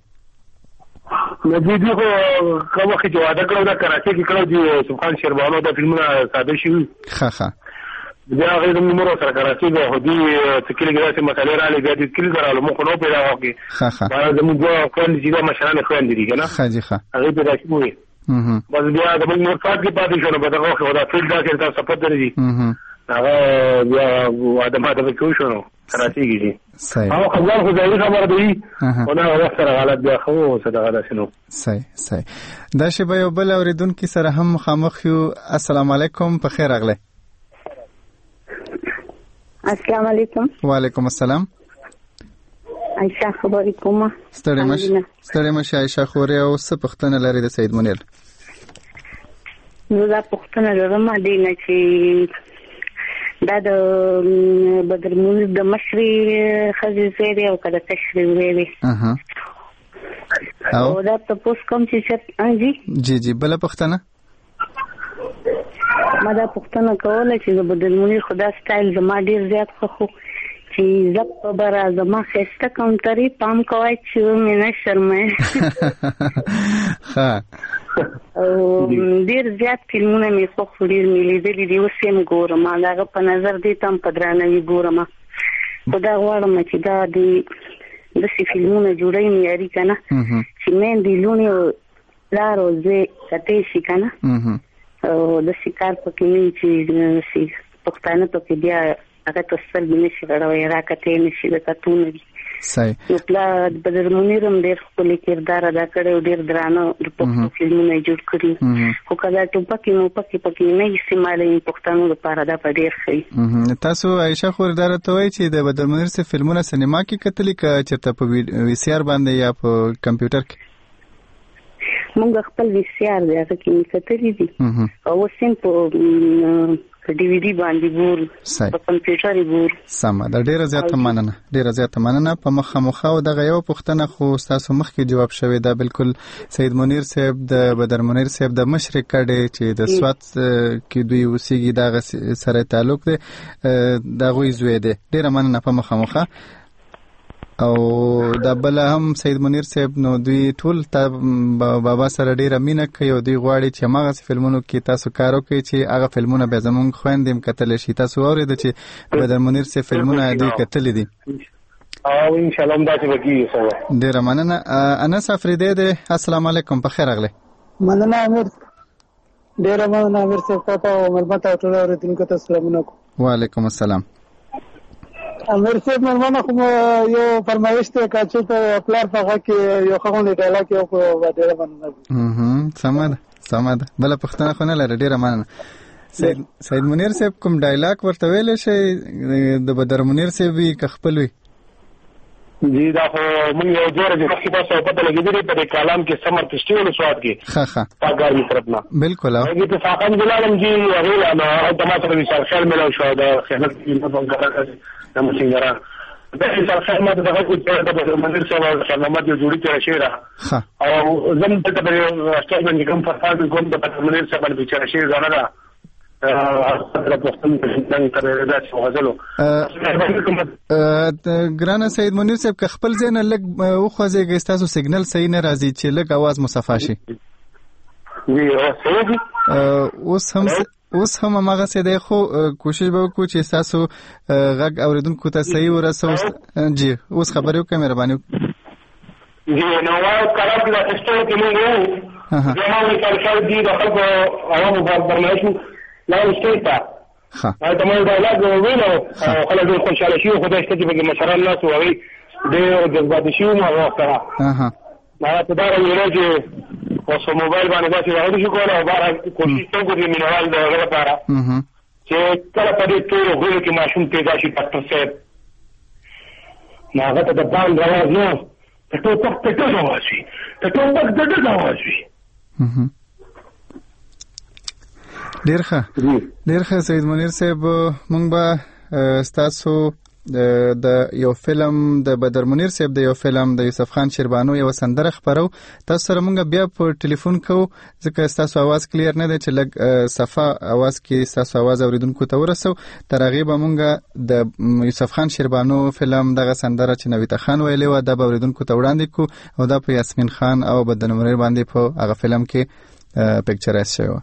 نجی دی خو کومه چې واده کړو دا کراچي کې کړو دی سبحان شیربانو د فلمونه ساده شي. ها ها بیا غیر نمبر سره کراچي به هدي تکلیګ راځي مسالې را لګي د کلی درالو مخ نو پیدا وکي. ها ها دا زموږ کوم چې دا مشران خوان دي کنه. ها جی ها هغه پیدا شي. اها بس بیا د موږ نور فاز کې پاتې شو نو به دا خو دا فیلډ دا چې تاسو پته لري. اها هغه بیا ادمه ته کې شو نو کراچي کې دي. صحیح. او خبر خو ځای خبر دی او دا وخت سره حالت بیا خو صدقه ده شنو. صحیح صحیح. دا شی به یو بل اوریدونکو سره هم مخامخ یو. السلام علیکم په خیر اغله. السلام علیکم. وعلیکم السلام. عائشہ خبرې کومه؟ ستړي مش ستړي مش عائشہ خوري او څه پښتنه لري د سید منیر؟ نو دا پښتنه لرم دي نه چې دا د بدر منیر د مشري خزي زیری او کله تشریح ویلي. اها او دا تاسو کوم چې انجی جی جی بل پښتنه ما دا پښتنه کوله چې د بدر منیر خدا سټایل زما ډیر زیات خو چې زپ په بار زما خسته کوم تری پام کوي چې مې نه شرمه. ها او ډیر زیات فلمونه مې خو ډیر ملي دي دي اوس هم ګورم دا په نظر دي تم پدرانوي ګورم خدا غواړم چې دا د د فلمونه جوړای مې یاري کنه چې مې دی لونی لارو زه کته شي کنه او د شکار په کې چې سي پښتانه په کې بیا هغه تاسو نه شي راوي راکته نشي د تاسو دي. صحیح. نو پلا بدر منیر هم ډېر خپل کردار ادا کړو ډېر درانه د پښتو فلمونه جوړ کړی خو کله ټوپکې مو پکې پکې نه استعمالي پښتنو لپاره دا په ډېر ښه. تاسو عائشہ خوردار ته وایي چې د بدر منیر سره فلمونه سینما کې کتلې ک چرته په وی سی آر باندې یا په کمپیوټر کې؟ مونږ خپل وی سی آر دغه کې کتلې دي او سیم په ډي وي ډي باندې ګور په کمپیوټر ګور. سم دا ډیره زیاته مننه ډیره زیاته مننه. په مخه مخه او دغه یو پښتنه خو تاسو مخ کې جواب شوی دا بالکل سید منیر صاحب د بدر منیر صاحب د مشرق کډه چې د سوات کې دوی وسیږي دا سره تعلق دی دا غوي زوی دی. ډیره مننه په مخه مخه. او د بل هم سید منیر صاحب نو دوی ټول ته بابا سره ډیره مینه کوي او دوی غواړي چې هغه فلمونو کې تاسو کار وکړئ چې هغه فلمونه به زمونږ خويندې هم کتلی شي. تاسو اورېدل چې بدر منیر صاحب فلمونه دوی کتلي دي او ان شاء الله هم داسې وکړي. ډیره مننه. انس افریدی دی، السلام علیکم، په خیر راغلی. مننه امیر، ډیره مننه امیر صاحب، تاسو او ملمت او ټول اوریدونکو ته سلامونه. وعلیکم السلام. امیر صاحب مېرمنه خو یو فرمایش ته کاچې ته پلار په هغه کې یو خغون ډاله کې او په ډیره مننه. سمه ده سمه ده، بله پښتنه خو نه لري. ډیره مننه. سید سید منیر صاحب کوم ډایلاګ ورته ویلی شي د بدر منیر صاحب وي که خپل وي؟ جی دا خو موږ یو جوړه چې مخکې تاسو پته لګېدلې په دې کالام کې سمر فیسټیول سواد کې ښه ښه پاکګارمي طرف نه بالکل. او هغې اتفاقا جلالم جي هغې نه د ما سره وشال خیر میلاو شو د خیانت د مسینګران د وشال خیر ما ته دغه کوچ د بدر منیر صاحب او خدمات یو جوړي تېره شوې ده او زم دلته په سټیج باندې کوم فرفاد کوم د بدر منیر صاحب باندې تېره شوې ګڼه ده ګرانه سید منیر صاحب که خپل ځای نه لږ وخوځېږئ، ستاسو سیګنل صحیح نه راځي چې لږ اواز مصفا شي. اوس هم اوس هم هماغسې دی، خو کوشش به وکړو چې ستاسو غږ اورېدونکو ته صحیح ورسوو. جی اوس خبرې وکړئ مهرباني وکړئ. جی نو کلام کې د سیسټم کې موږ وو زما مثال خیر دي د خلکو عوامو برنامه لا استيتا هذا ما يقول لا وينه خلك يكون خوشاله شيء وخذ يستجيب لمسار الناس وهي ده جذبات شيء ما هو ترى اها ما تدار يراجع وصو موبايل باندې دا چې راوړي شو کوله او بار کوشش ته کوي مینوال دا غره پاره اها چې کله په دې ټول غوړي کې ماشوم پیدا شي ډاکټر صاحب ناغه ته د باندې راوځي نو ته ټول تک ته راوځي ته ټول تک ته راوځي. اها ډیر ښه ډیر ښه سید منیر صاحب، مونږ به ستاسو د یو فلم د بدر منیر صاحب د یو فلم د یوسف خان شیربانو یو سندره خبرو تاسو سره مونږ بیا په ټلیفون کوو ځکه ستاسو आवाज کلیر نه دی چې لږ صفه आवाज کې ستاسو आवाज اوریدونکو ته ورسو. تر هغې به مونږ د یوسف خان شیربانو فلم دغه سندره چې نویته خان ویلې وه دا به اوریدونکو ته وړاندې کړو او دا په یاسمین خان او بدر منیر باندې په هغه فلم کې پکچرایز شوی وه.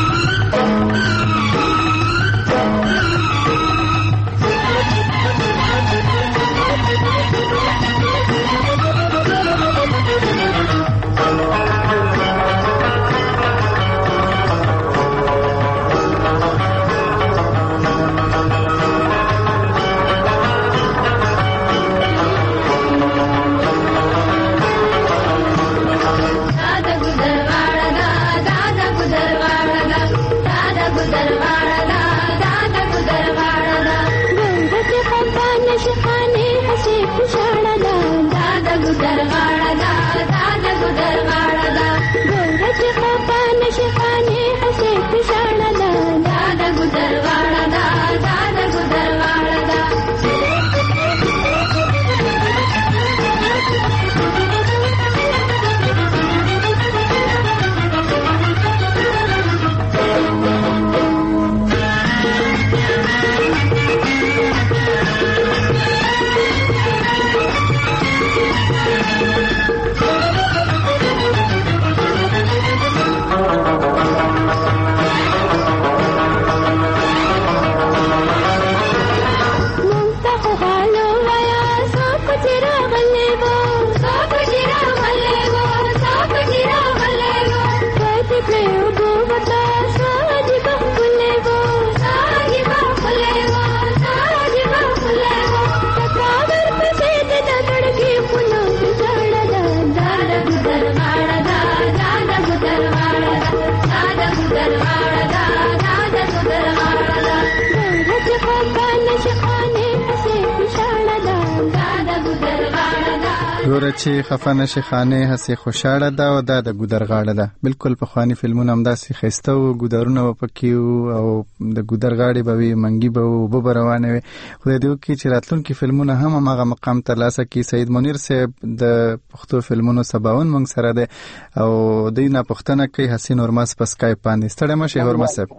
ګوره چې خفه نشي خانه هسې خوشاله ده او دا د ګودر غاړه ده. بالکل پخواني فلمونه همداسې ښایسته وو، ګودرونه به پکې وو او د ګودر غاړې به وي، منګي به وو، اوبه به روانې وې. خدای دې وکړي چې راتلونکي فلمونه هم هماغه مقام ترلاسه کړي. سید منیر صاحب د پښتو فلمونو سباون موږ سره دی او دوی نه پوښتنه کوي حسین هرمز په سکایپ باندې. ستړی مه شئ هرمز صاحب.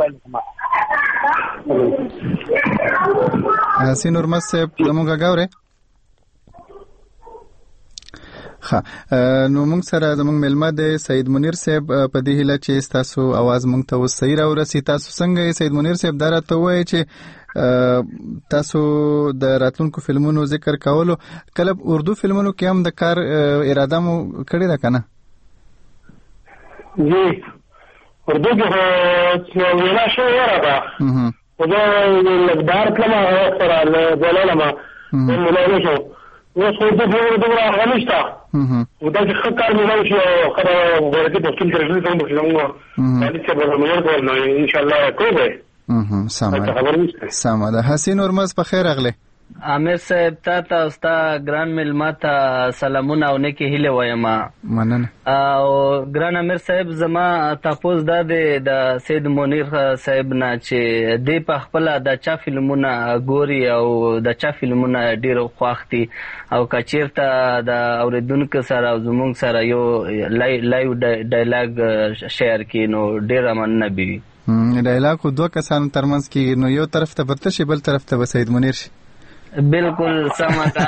حسین هرمز صاحب زموږ غږ اورئ؟ ها نو موږ سره زموږ ملما د سید منیر صاحب په دې هله چې تاسو आवाज موږ ته وسیر او رسي تاسو څنګه سید منیر صاحب درته وایي چې تاسو د راتلونکو فلمونو ذکر کولو کله اردو فلمونو کې هم د کار اراده مو کړې ده کنه؟ جی اردو کې وینا شوې راځه او دا لګدار کلمه سره له ما مولانا شو اوس خو د دې دغه غلښتا او دا چې خکار مې شو خبره ورته د ټول کړل کوم په لمو باندې چې به موږ کول نو ان شاء الله کوی به سلام سلام ده حسین اورمز په خیر اغله عامر صاحب تا ته استا ګران ملما ته سلامونه او نیکی هیله وایم مننه او ګران عامر صاحب زما تاسو د سید منیر صاحب نه چې د په خپل د چا فلمونه ګوري او د چا فلمونه ډیر خوښتي او کچیرته د اوریدونکو سره او زمونږ سره یو لایو ډایلاګ شیر کینو ډیر مننه بي ډایلاګ دوه کسان ترمنځ کې نو یو طرف ته برته شي بل طرف ته سید منیر شي بالکل سمه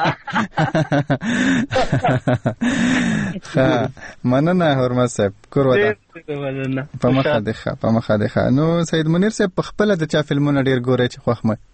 ها مننه حرمت صاحب کور وته په مخه ده په مخه ده نو سید منیر صاحب په خپل د چا فلمونه ډیر ګوري چې خوښ مې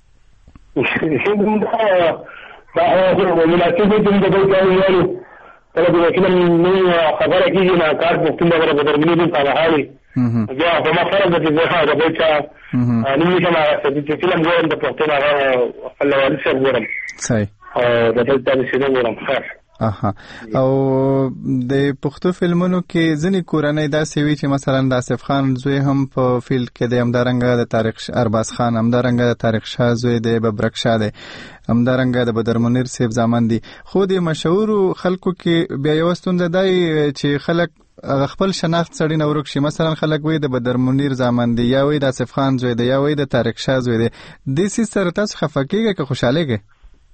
دا هغه مناسبه د دې ډول کله چې فلم نو خبره کیږي نه کار په کومه غره بدر ملي په حالي بیا په ما سره د دې ځای د بچا نو کما چې فلم ګورم د پښتون هغه خپل والد سره ګورم صحیح او د دې د سینما ګورم خیر اها او د پښتو فلمونو کې ځنی کورنۍ دا سوي چې مثلا د اسف خان زوی هم په فیلډ کې د همدارنګ د طارق ارباز خان همدارنګ د طارق شاه زوی د ببرک شاه دی همدارنګ د بدر منیر صاحب زمان دي خو د مشهور خلکو کې بیا یو ستوند دی چې خلک خپل شناخت سړی نه ورک شي مثلا خلک وای د بدر منیر زمان دی یا وای د اسف خان زوی دی یا وای د طارق شاه زوی دی د سې سره تاسو خفقېږئ که خوشاله کې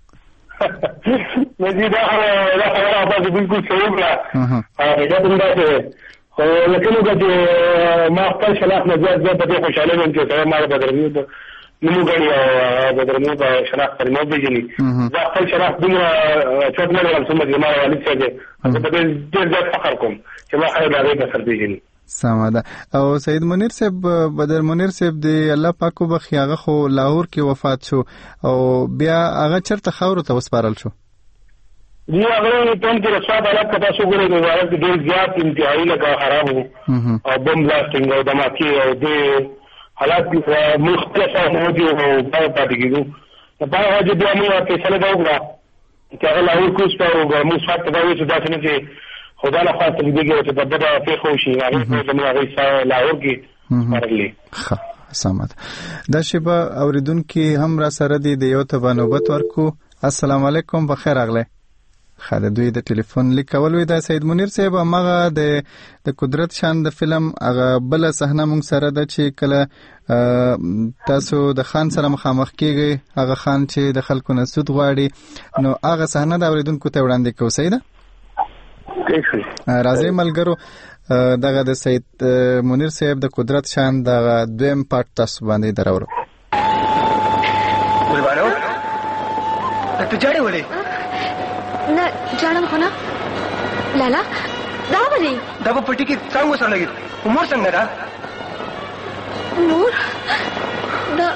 مې دا دا خبره تاسو بالکل صحیح کړه دا څنګه ده خو لکه چې ما خپل شناخت نه زیات زیات په خوشاله وم چې ما بدر منیر نو غړي او بدر منیر په شناخت پر مو بيجني دا خپل شناخت دومره څه نه لرم چې ما والد څنګه په دې ډېر زیات فخر کوم چې ما خیر راغی په سر بيجني سماده او سید منیر صاحب بدر منیر صاحب دی الله پاکو بخي هغه خو لاهور کې وفات شو او بیا هغه چرته خاور ته وسپارل شو دی هغه ټول کې رسوا حالات کته شو ګورې د وایي ډېر زیات انتهایی لګا خراب وو او بم بلاستینګ او دماکي او د حالات مختلفه موجود او په پاتې کېدو په هغه چې بیا موږ فیصله وکړه چې هغه لاهور کوڅ ته او موږ فقط دا وایي چې دا څنګه چې خدا له خاطر دې چې په دغه په خوشي هغه په دغه ځای لاهور کې ورغلي ښه سمات دا شبا اوریدونکو هم را سره دي د یو ته نوبت ورکو السلام علیکم بخیر اغله خاله دوی د ټلیفون لیکول وی دا سید منیر صاحب هغه د د قدرت شان د فلم هغه بل صحنه مونږ سره د چې کله تاسو د خان سره مخامخ کیږي هغه خان چې د خلکو نه سود غواړي نو هغه صحنه د اوریدونکو ته وړاندې کوو سیده راځي ملګرو دغه د سید منیر صاحب د قدرت شان دغه دویم پارت تاسو باندې درورو ګلبانو ته جاړې ولې نه جاړم خو نه لالا دا ولې دا په پټي کې څنګه سره لګي عمر څنګه را نور دا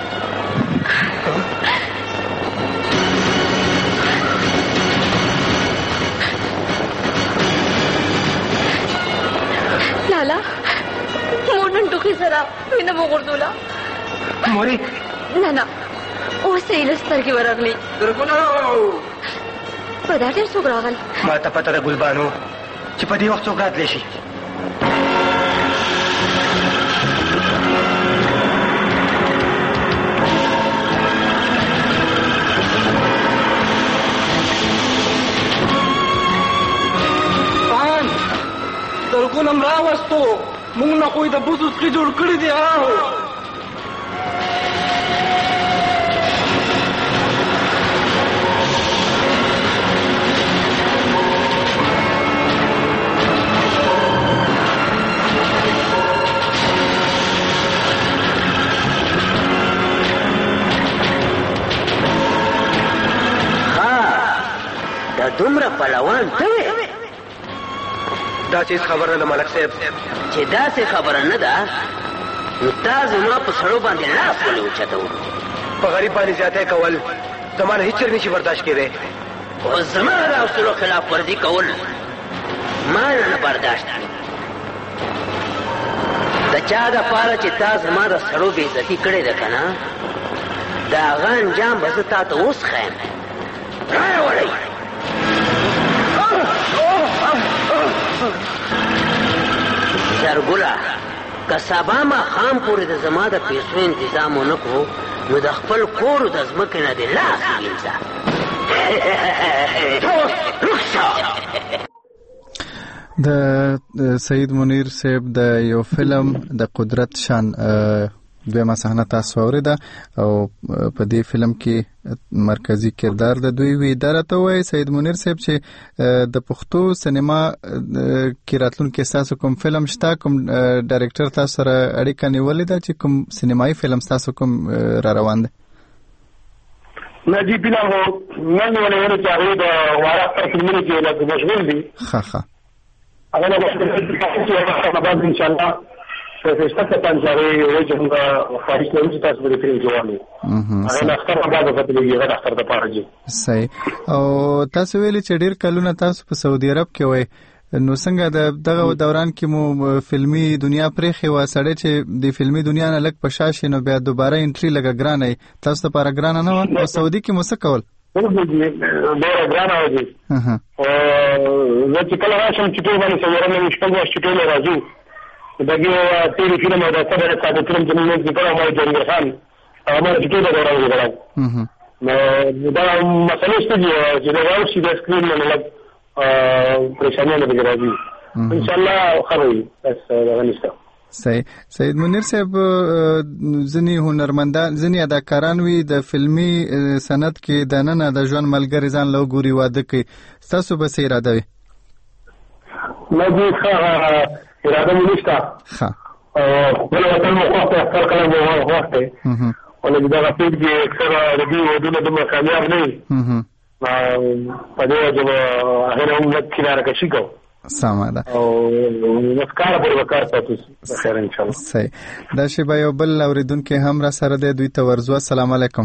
لالا مور نن ټوخي سره وینم وګورځولا موري نه نه اوسې لستر کې ورغلي درګونو په دا ډېر څوک راغل ما ته پته ده ګلبانو چې په دې وخت څوک راتلی شي درګونم راوستو موږ نه کوئی د بوسو څخه جوړ کړی دی آو ها دا دومره پهلوان ته دا چې خبره ده ملک صاحب چې داسې خبره نه ده نو تا زما په سړو باندې لاس ولې اوچتو په غریب باندې زیاتی کول زما نه هېڅ چېر نشي برداشت کېدی خو زما د اصولو خلاف ورزي کول ما نه نه برداشت د چا دپاره چې تا زما د سړو بېعزتي کړې ده که نه د هغه انجام به زه تا ته اوس ښیم رایه وړئ زرګله که سبا ماښام پورې د زما د پیسو انتظام ونه کړو نو د خپل کور د ځمکې نه دې لاس ووینځه د سید منیر صاحب د یو فلم د قدرت شان دویمه صحنه تاسو اوریده او په دې فلم کې مرکزی کردار د دوی وی درته وای سید منیر صاحب چې د پښتو سینما کې راتلونکي تاسو کوم فلم شته کوم ډایرکټر تاسو سره اړیکه نیولې ده چې کوم سینمایي فلم تاسو کوم را روان دی نه جی فلم هو نن ولې ورته هغه د واره فلمونه کې له مشغول دي ښه ښه هغه د بعد ان شاء الله فستا ته پنځاري وایي چې موږ خارج نه وځو تاسو به فلم جوړو هغه د اختر بعد په تلګي غږ اختر د پاره جي صحیح او تاسو ویلي چې ډیر کلونه تاسو په سعودي عرب کې وای نو څنګه د دغه دوران کې مو فلمي دنیا پرېخي و سړی چې د فلمي دنیا نه لګ پشاشي نو بیا دوباره انټری لګا ګرانه تاسو ته لپاره ګرانه نه و او سعودي کې مو څه کول ډېر ګرانه و دي او زه چې کله راشم چې ټول باندې سوورنه مشکل و چې ټول راځو دغه تیری فلم او د صبر ساده فلم چې موږ ذکر او مې جوړ خان هغه چې ټول راځي راځي نو دا مسله څه دي چې دا ورشي د سکرین نه لګ پریشانه نه راځي ان شاء الله خروي بس دا نشته صحیح سید منیر صاحب ځنی هنرمندان ځنی اداکاران وی د فلمي سند کې د نن د ژوند ملګری ځان لو ګوري واده کوي تاسو به سیر ادا وي ما دې ښه اراده مې نشته ښه او بل وطن مو خو ته کار کړم وو وخت ولې دا په دې اکثر د دې ودونه د کامیاب نه هم په دې وجه هغه هم کیناره کې شي سمه ده او مسکار پر وکړ تاسو خیر ان شاء الله صحیح دا شی به یو بل اوریدونکو هم را سره د دوی ته ورزو السلام علیکم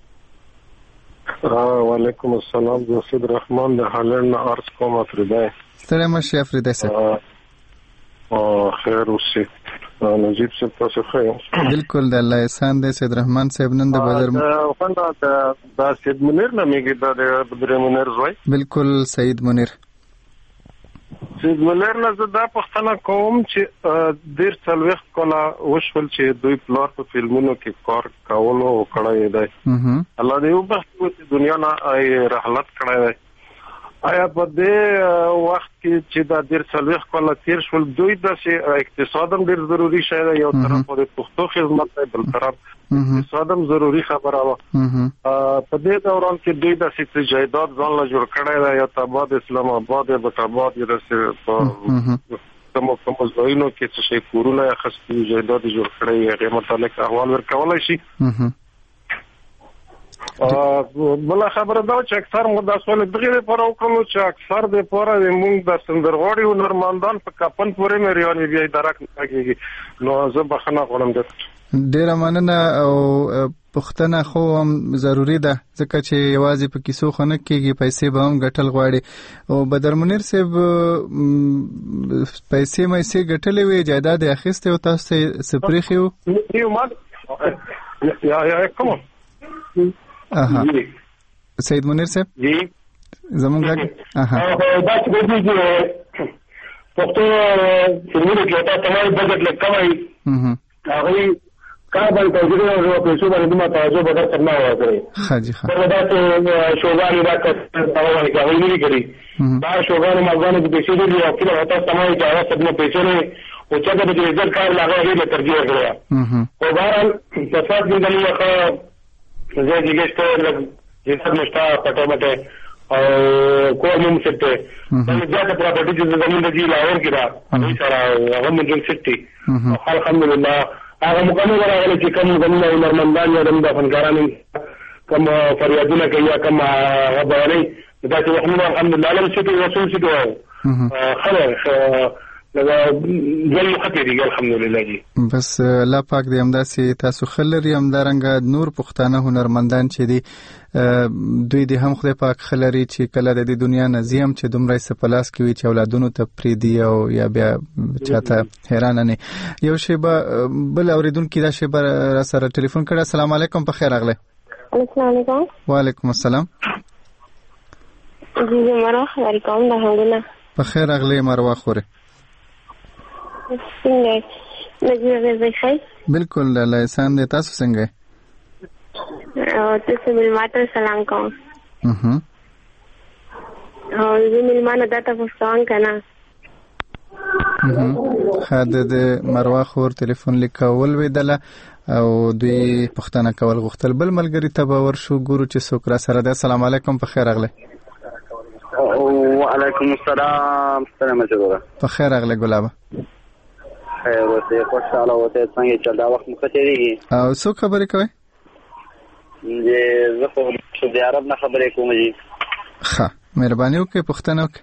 وعلیکم السلام زه سید رحمان د هالند ارس کوم افریدای ستړی مشه افریدای سه او خیر اوسې نجیب صاحب تاسو خیر بالکل د الله احسان دی سید رحمان صاحب نن د بدر وخنده دا سید منیر نامېږي دا د بدر منیر زوی بالکل سید منیر سید منیر نه زه دا پوښتنه کوم چې ډېر څلوېښت کاله وشول چې دوی پلار په فلمونو کې کار کولو کړی دی الله دې وبخښي چې دنیا نه رحلت کړی دی آیا په دې وخت کې چې دا ډېر څلوېښت کاله تېر شول دوی داسې اقتصاد هم ډېر ضروري شی دی یو طرف د پښتو خدمت دی بل طرف اقتصاد هم ضروري خبره وه په دې دوران کې دوی داسې جایداد ځان له جوړ کړی دی یا تاباد اسلام آباد یا بټاباد یا داسې په کومو کومو ځایونو کې څه شی کورونه یا خاصې جایداد جوړ کړی هغې متعلق احوال ورکولی شي بل خبره دا چې اکثر مو د سوال دغه لپاره وکړو چې اکثر د لپاره موږ د سندرغاړي هنرمندان په کپن پورې مې ریانې بیا درک نه کیږي نو زه بخښنه غواړم ډیره مننه او پښتنه خو هم ضروری ده ځکه چې یوازې په کیسو خنک کېږي پیسې به هم ګټل غواړي او بدر منیر صاحب پیسې مې سي ګټلې وي جایداد اخیسته او تاسو سپریخیو یو ما یا یا کوم اها سید منیر صاحب جی زمونږ اها دا چې دوی چې پښتو فلمونو کې تاسو تمام بجټ لکوي هغه کار باندې توجه او پیسو باندې ما توجه به تر نه وایي خاجي خا دا ته شوګانی دا کوي کوي نه کوي دا شوګانی مګانو کې پیسې دي او کله وتا تمام ځای څخه د پیسې نه او چې د دې ځل کار لاغه یې ترجیح کړو او بهرحال تاسو دې دغه زه دې څه لږ چې مشتا پټه مټه او کوم څه ته دا ځکه پراپرټي چې زمين د جیل اور کې دا هغه سره هغه موږ سټي الحمدلله هغه مقامه راغلي چې کوم زمين هنرمندان یا د فنکارانو کوم فریادونه کوي کوم غوړي دا چې الحمدلله الحمدلله لم سټي رسول سټي خلاص لکه ژوند مو ښه تېرېږي الحمدلله جي. بس الله پاک دې همداسې تاسو ښه لري، همدارنګه نور پښتانه هنرمندان چې دي دوی دې هم خدای پاک ښه لري چې کله د دې دنیا نه ځي هم چې دومره یې څه په لاس کې وي چې اولادونو ته پرېږدي او یا بیا چاته حیرانه نه. یو شیبه بل اورېدونکي دا شیبه را سره ټلیفون کړی. السلام علیکم، په خیر راغلی. السلام علیکم. وعلیکم السلام. جی مروه خبرې کوم د هنګونه. په خیر راغلی مروه خورې. څنګه نجیب غزي خیر؟ بالکل الله احسان دې. تاسو څنګه؟ او تاسو ملماتو سلام کوم. اها. او زه ملمانه داته پوښتنه کنه. اها. خاطر د مروه خور ټلیفون لیکول ویدله او دوی پښتنه کول غوښتل. بل ملګری ته به ورشو ګورو چې څوک را سره ده. السلام علیکم، په خیر راغلی. وعلیکم السلام. سلام علیکم. په خیر راغلی ګلابه. خیر اوسه، خوشاله اوسه. څنګه چې دا وخت مخ ته دی او څوک خبرې کوي؟ زه خو سعودي عرب نه خبرې کوم جی. ښه مهرباني وکړئ پوښتنه وکړئ.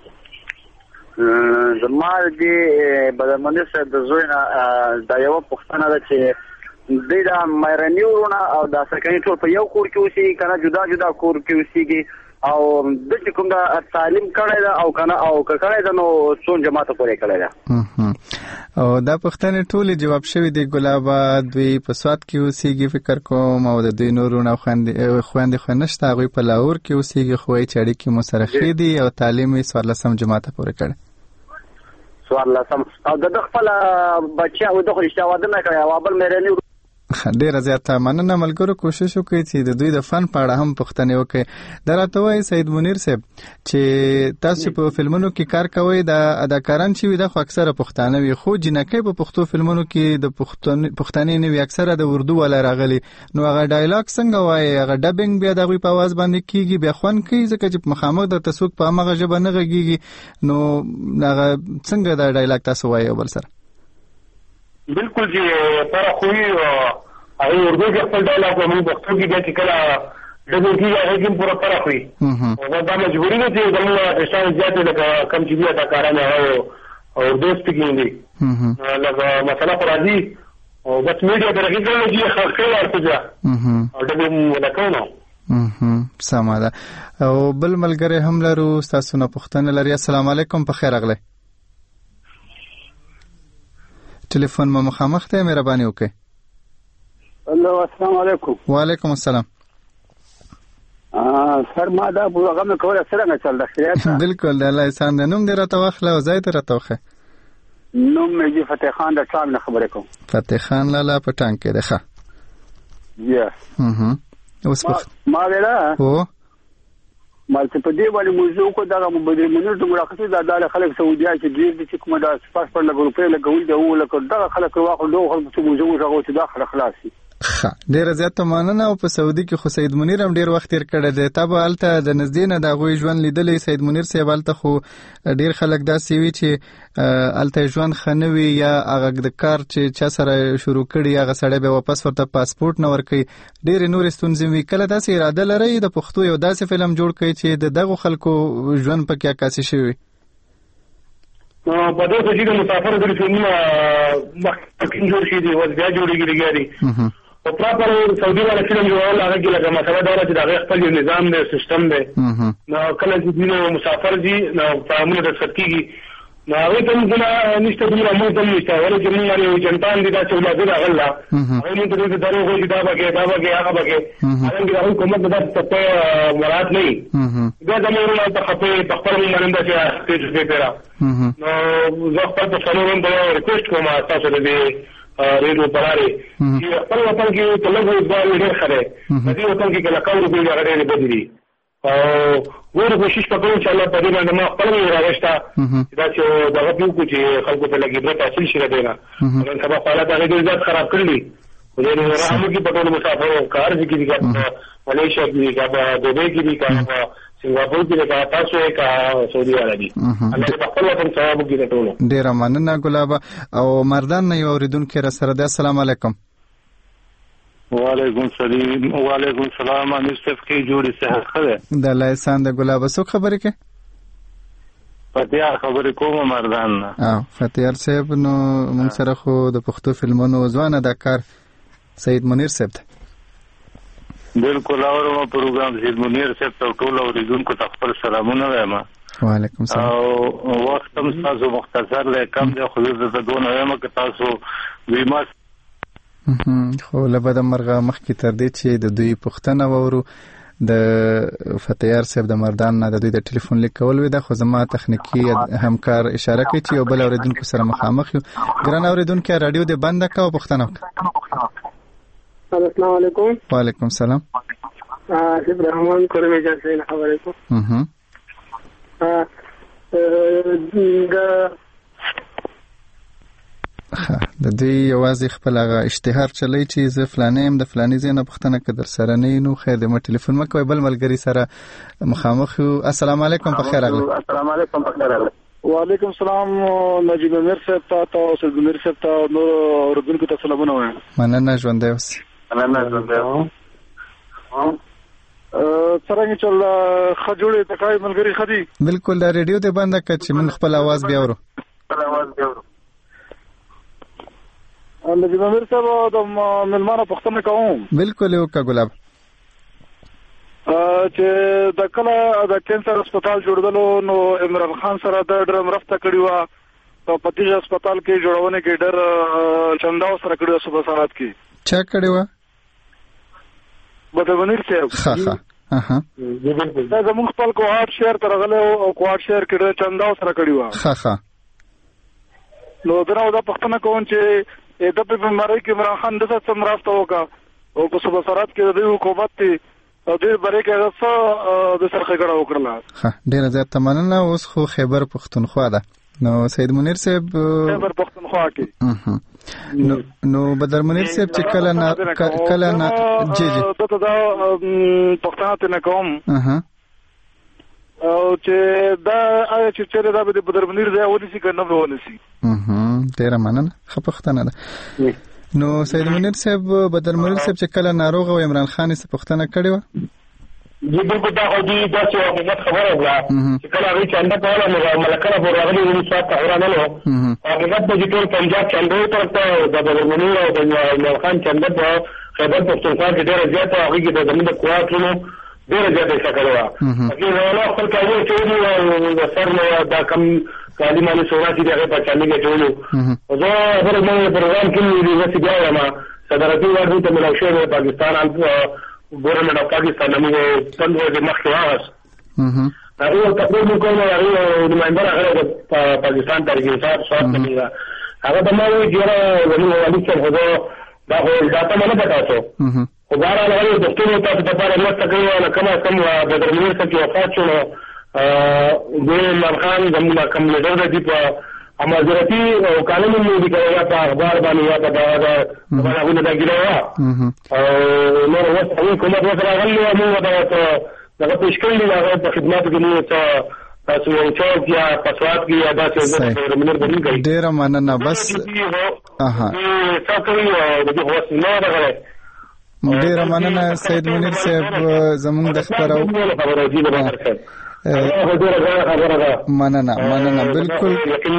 زما د بدرمنیر صاحب د زوی نه دا یو پوښتنه ده چې دوی دا مېرني ورونه او دا سرکني ټول په یو کور کې اوسېږي که نه جدا جدا کور کې اوسېږي او د چې کوم دا تعلیم کړی ده او که نه او که کړی ده نو څو جماعته پورې کړی ده. او دا پوښتنې ټولې جواب شوي دي ګلابه. دوی په سوات کې اوسېږي فکر کوم او د دوی نور ورونه او خویندې خو نشته، هغوی په لاهور کې اوسېږي خو یې چې اړیکې مو سره ښې دي او تعلیم یې څوارلسم جماعته پورې کړی. څوارلسم او د ده خپله بچی او د خو رښتیا واده نه کړی او بل مېرني ډیره زیاته مننه. ملګرو کوشش وکړئ چې د دوی د فن په اړه هم پوښتنې وکړئ. دا راته وایي سید منیر صاحب چې تاسو په فلمونو کې کار کوئ، د اداکاران چې وي دا خو اکثره پښتانه وي، خو جنکۍ په پښتو فلمونو کې د پښتنې نه وي، اکثره د اردو والا راغلي. نو هغه ډایلاګ څنګه وایي، هغه ډبینګ بیا د هغوی په اواز باندې کېږي، بیا خوند کوي ځکه چې مخامخ درته څوک په همغه ژبه نه غږېږي. نو هغه څنګه دا ډایلاګ تاسو وایي یو بل سره؟ بالکل جی فرق ہوئی. هغه اردو کې خپل ډایلاګ او موږ پښتو کې بیا چې کله ډبل کېږي هغه کې پوره فرق وي. او دا مجبوري ده چې زموږ اشتان زیاتې لکه کم چې دي اداکاران هغه او اردو سپیکینګ دي لکه مثلا خو راځي او بس میډیا ته راغلي چې خلک ورته او ډبل ولکو نو. سمه ده. او بل ملګری هم لرو، ستاسو نه پوښتنه لري. السلام علیکم، په خیر راغلی. ټلیفون مو مخامخ دی، مهرباني وکړئ. الله السلام علیکم. وعلیکم السلام. سر ما دا پروګرام کوله څنګه چل دی؟ بالکل د الله احسان دی. نوم دې راته واخله او ځای دې راته وښیه. نوم مې جی فتح خان د ټام نه خبرې کوم. فتح خان لالا په ټانګ کې دی. ښه یا اوس ما ویلا هو مالته په دې باندې موضوع کو دا مو بدر منو ته مراقبه دا د خلک سعودیا چې ډیر دي چې کومه دا پاسپورت لګول په لګول دی او لکه دا خلک واخل دوه خلک ته موضوع راغو چې داخله خلاصي. ښه ډیره زیاته مننه. او په سعودي کې خو سید منیر هم ډیر وخت تیر کړی دی. تا به هلته د نږدې نه د هغوی ژوند لیدلی سید منیر صاحب؟ هلته خو ډیر خلک داسې وي چې هلته ژوند ښه نه وي یا هغه د کار چې چا سره شروع کړي هغه سړی بیا واپس ورته پاسپورټ نه ورکوي. ډېرې نورې ستونزې وي. کله داسې اراده لرئ د پښتو یو داسې فلم جوړ کړئ چې د دغو خلکو ژوند پکې عکاسي شوی وي؟ په دې کې چې مسافر د فلمونه مخکې جوړ شي دي او بیا جوړېږي لګیاري او پراپر سعودي والا فلم جوړول هغه کې لکه مسله دا چې دا خپل نظام دی سیستم دی نو کله چې دوی مسافر دي نو فهمونه د سکیږي نو هغه ته موږ نشته دوی موږ ته نشته ولې چې موږ لري جنتان دي دا چې ولادي راغلا هغه موږ ته د درو غوښي دا بګه دا بګه هغه بګه هغه هغه کومه د څه مراد نه دا د موږ ته خپل په خپل باندې چې تاسو دې پیرا نو زه خپل په څلورم د ریکوست کوم تاسو دې ریډیو پراري چې خپل وطن کې طلبه ځوان ډېر خره دې وطن کې کله کاوه دې هغه ډېر بدري او ور کوشش وکړو چې الله په دې باندې ما خپل راوښتا دا چې دا غوښتو چې خلکو ته لګي برته حاصل شي راځي نن سبا حالات هغه ډېر زیات خراب کړل دي ولې راهمو کې په ټول مسافرو کار دي کې دي ملیشیا کې کا دوبه کې دي کا سنگاپور کې کا تاسو کا سعودي عربي الله په خپل وطن ثواب کې ټولو. ډیر مننه ګلابه. او مردان نه یو اوریدونکو را سره ده. السلام علیکم. وعلیکم السلام. وعلیکم السلام. انیس صاحب کی جوړی صحت خره د الله احسان د ګلابه څوک خبرې کې؟ فتیار خبرې کوم مردان نه. او فتیار صاحب نو موږ سره خو د پښتو فلمونو ځوان اداکار سید منیر صاحب ته بالکل اورم پروګرام سید منیر صاحب ته ټول اوریدونکو ته خپل سلامونه وایم. وعلیکم السلام. او وخت هم تاسو مختصر له کم دی خو زه د دونه وایم چې تاسو ویما خو له بده مرغه مخکې تر دې چې د دوی پوښتنه وورو د فتیار صاحب د مردان نه د دوی د ټلیفون لیک کول وي دا خو زما تخنیکی همکار اشاره کوي چې یو بل اوریدونکو سره مخامخ یو. ګران اوریدونکو رادیو دې بند کړه او پوښتنه وکړه. السلام علیکم. وعلیکم السلام. اه رحمان کورمه جان خبرې کوم. اها اه د د دې یوازې خپل هغه اشتهار چلی چې زه فلانه يم د فلاني زینه پښتنه کدر سره نه نو خیر د ما ټلیفون مکوي بل ملګری سره مخامخ. السلام علیکم په خیر اغله. السلام علیکم په خیر اغله. وعلیکم السلام نجیب امیر صاحب ته او سید امیر صاحب ته نو اوردونکو ته سلامونه وایم. مننه ژوند اوس. مننه ژوند اوس. ها څنګه چل خجوړې تکای ملګری خدي. بالکل دا ریډیو دې بند کړه چې من خپل आवाज بیا ورو. خپل आवाज بیا ورو. نجیب امیر صاحب د ملمانو پښتنه کوم. بالکل یو کا ګلاب. چې د کله د کینسر هسپتال جوړدلو نو عمران خان سره د ډرم رفته کړی و په پتیج هسپتال کې جوړونه کې ډر چندا سره کړی و صبح ساعت کې. چا کړی و؟ بدرمنیر صاحب. ها ها اها دا زموږ خپل کوهات شهر ته راغلی او کوهات شهر کې چندا سره کړی و. ها ها نو دا دا پښتنه کوم چې د په بیماری کې عمران خان د څه مرسته وکړه او په صبح سرات کې د حکومت ته او د بری کې څه د سرخه غړا وکړه. ها ډیر زیات مننه. اوس خو خیبر پښتونخوا ده نو سید منیر صاحب خیبر پښتونخوا کې نو نو بدر منیر صاحب چې کله نه کله نه جی جی دا دا پښتانه ته نه کوم. اها او چې دا آیا چې چیرې دا به بدر منیر ځای ونیسي کنه به ونیسي. اها ډیر مننه. خپښتنه ده. نو سید منیر صاحب بدر منیر صاحب چې کله ناروغ او عمران خان یې پښتنه کړې و. جی بالکل دا خو دې د څه حقیقت خبره ده چې کله هغه چنده کوله نو ملکه په راغلي ونی څه ته ورانه نو حقیقت د ټول پنجاب چنده ته د بدر منیر او د عمران خان چنده په خیبر پښتونخوا کې ډېر زیات هغه کې د زموږ قوتونو ډېر زیات څه کړو. چې نو خپل کاوه چې د سر نو دا کم کالیمانه سوراتي دغه په چانه کې ټولو او زه هغه موږ پروګرام کې یونیورسيټي دی ما صدراتي ورته ته ملوشه د پاکستان ان ګورنمنت اف پاکستان موږ څنګه د مخ واس هغه تقریبا کومه هغه نمائنده هغه د پاکستان تاریخ انصاف صاحب نه هغه د ما وی ګره ونی ولي څه هغه دا هو دا ته نه پتاڅو خو دا راغلی د ټولو تاسو په اړه نه تکوي کما کم د درمیر څخه وفات شو د مرخان زموږ کوم لیډر دی په امازرتی او قانون مو دی کوي په اخبار باندې یا په دا باندې دا ګیروا او نو وڅ کومه وسره غلي مو دا دا په شکل دی هغه په خدمت کې نو تاسو یو چوک یا پسوات کې یا دا څه درمیر باندې کوي. ډیر مننه. بس اها تاسو یو د هوس نه راغلی. ډیر مننه سید منیر صاحب زموږ د خبرو مننه مننه بالکل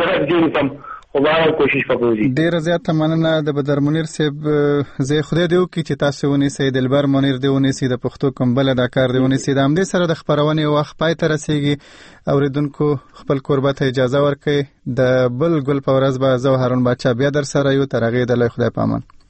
کوشش وکړو. ډیر زیات مننه د بدر منیر صاحب. زه خدای دې وکړي چې تاسو ونی سید دلبر منیر دې ونی سید پښتو کمبل اداکار دې ونی سید هم دې سره د خبرونه وخت پای ته رسیږي. اوریدونکو خپل قربت اجازه ورکړي. د بل ګل په ورځ به زه هارون بچا بیا در سره یو ترغه د خدای پامان.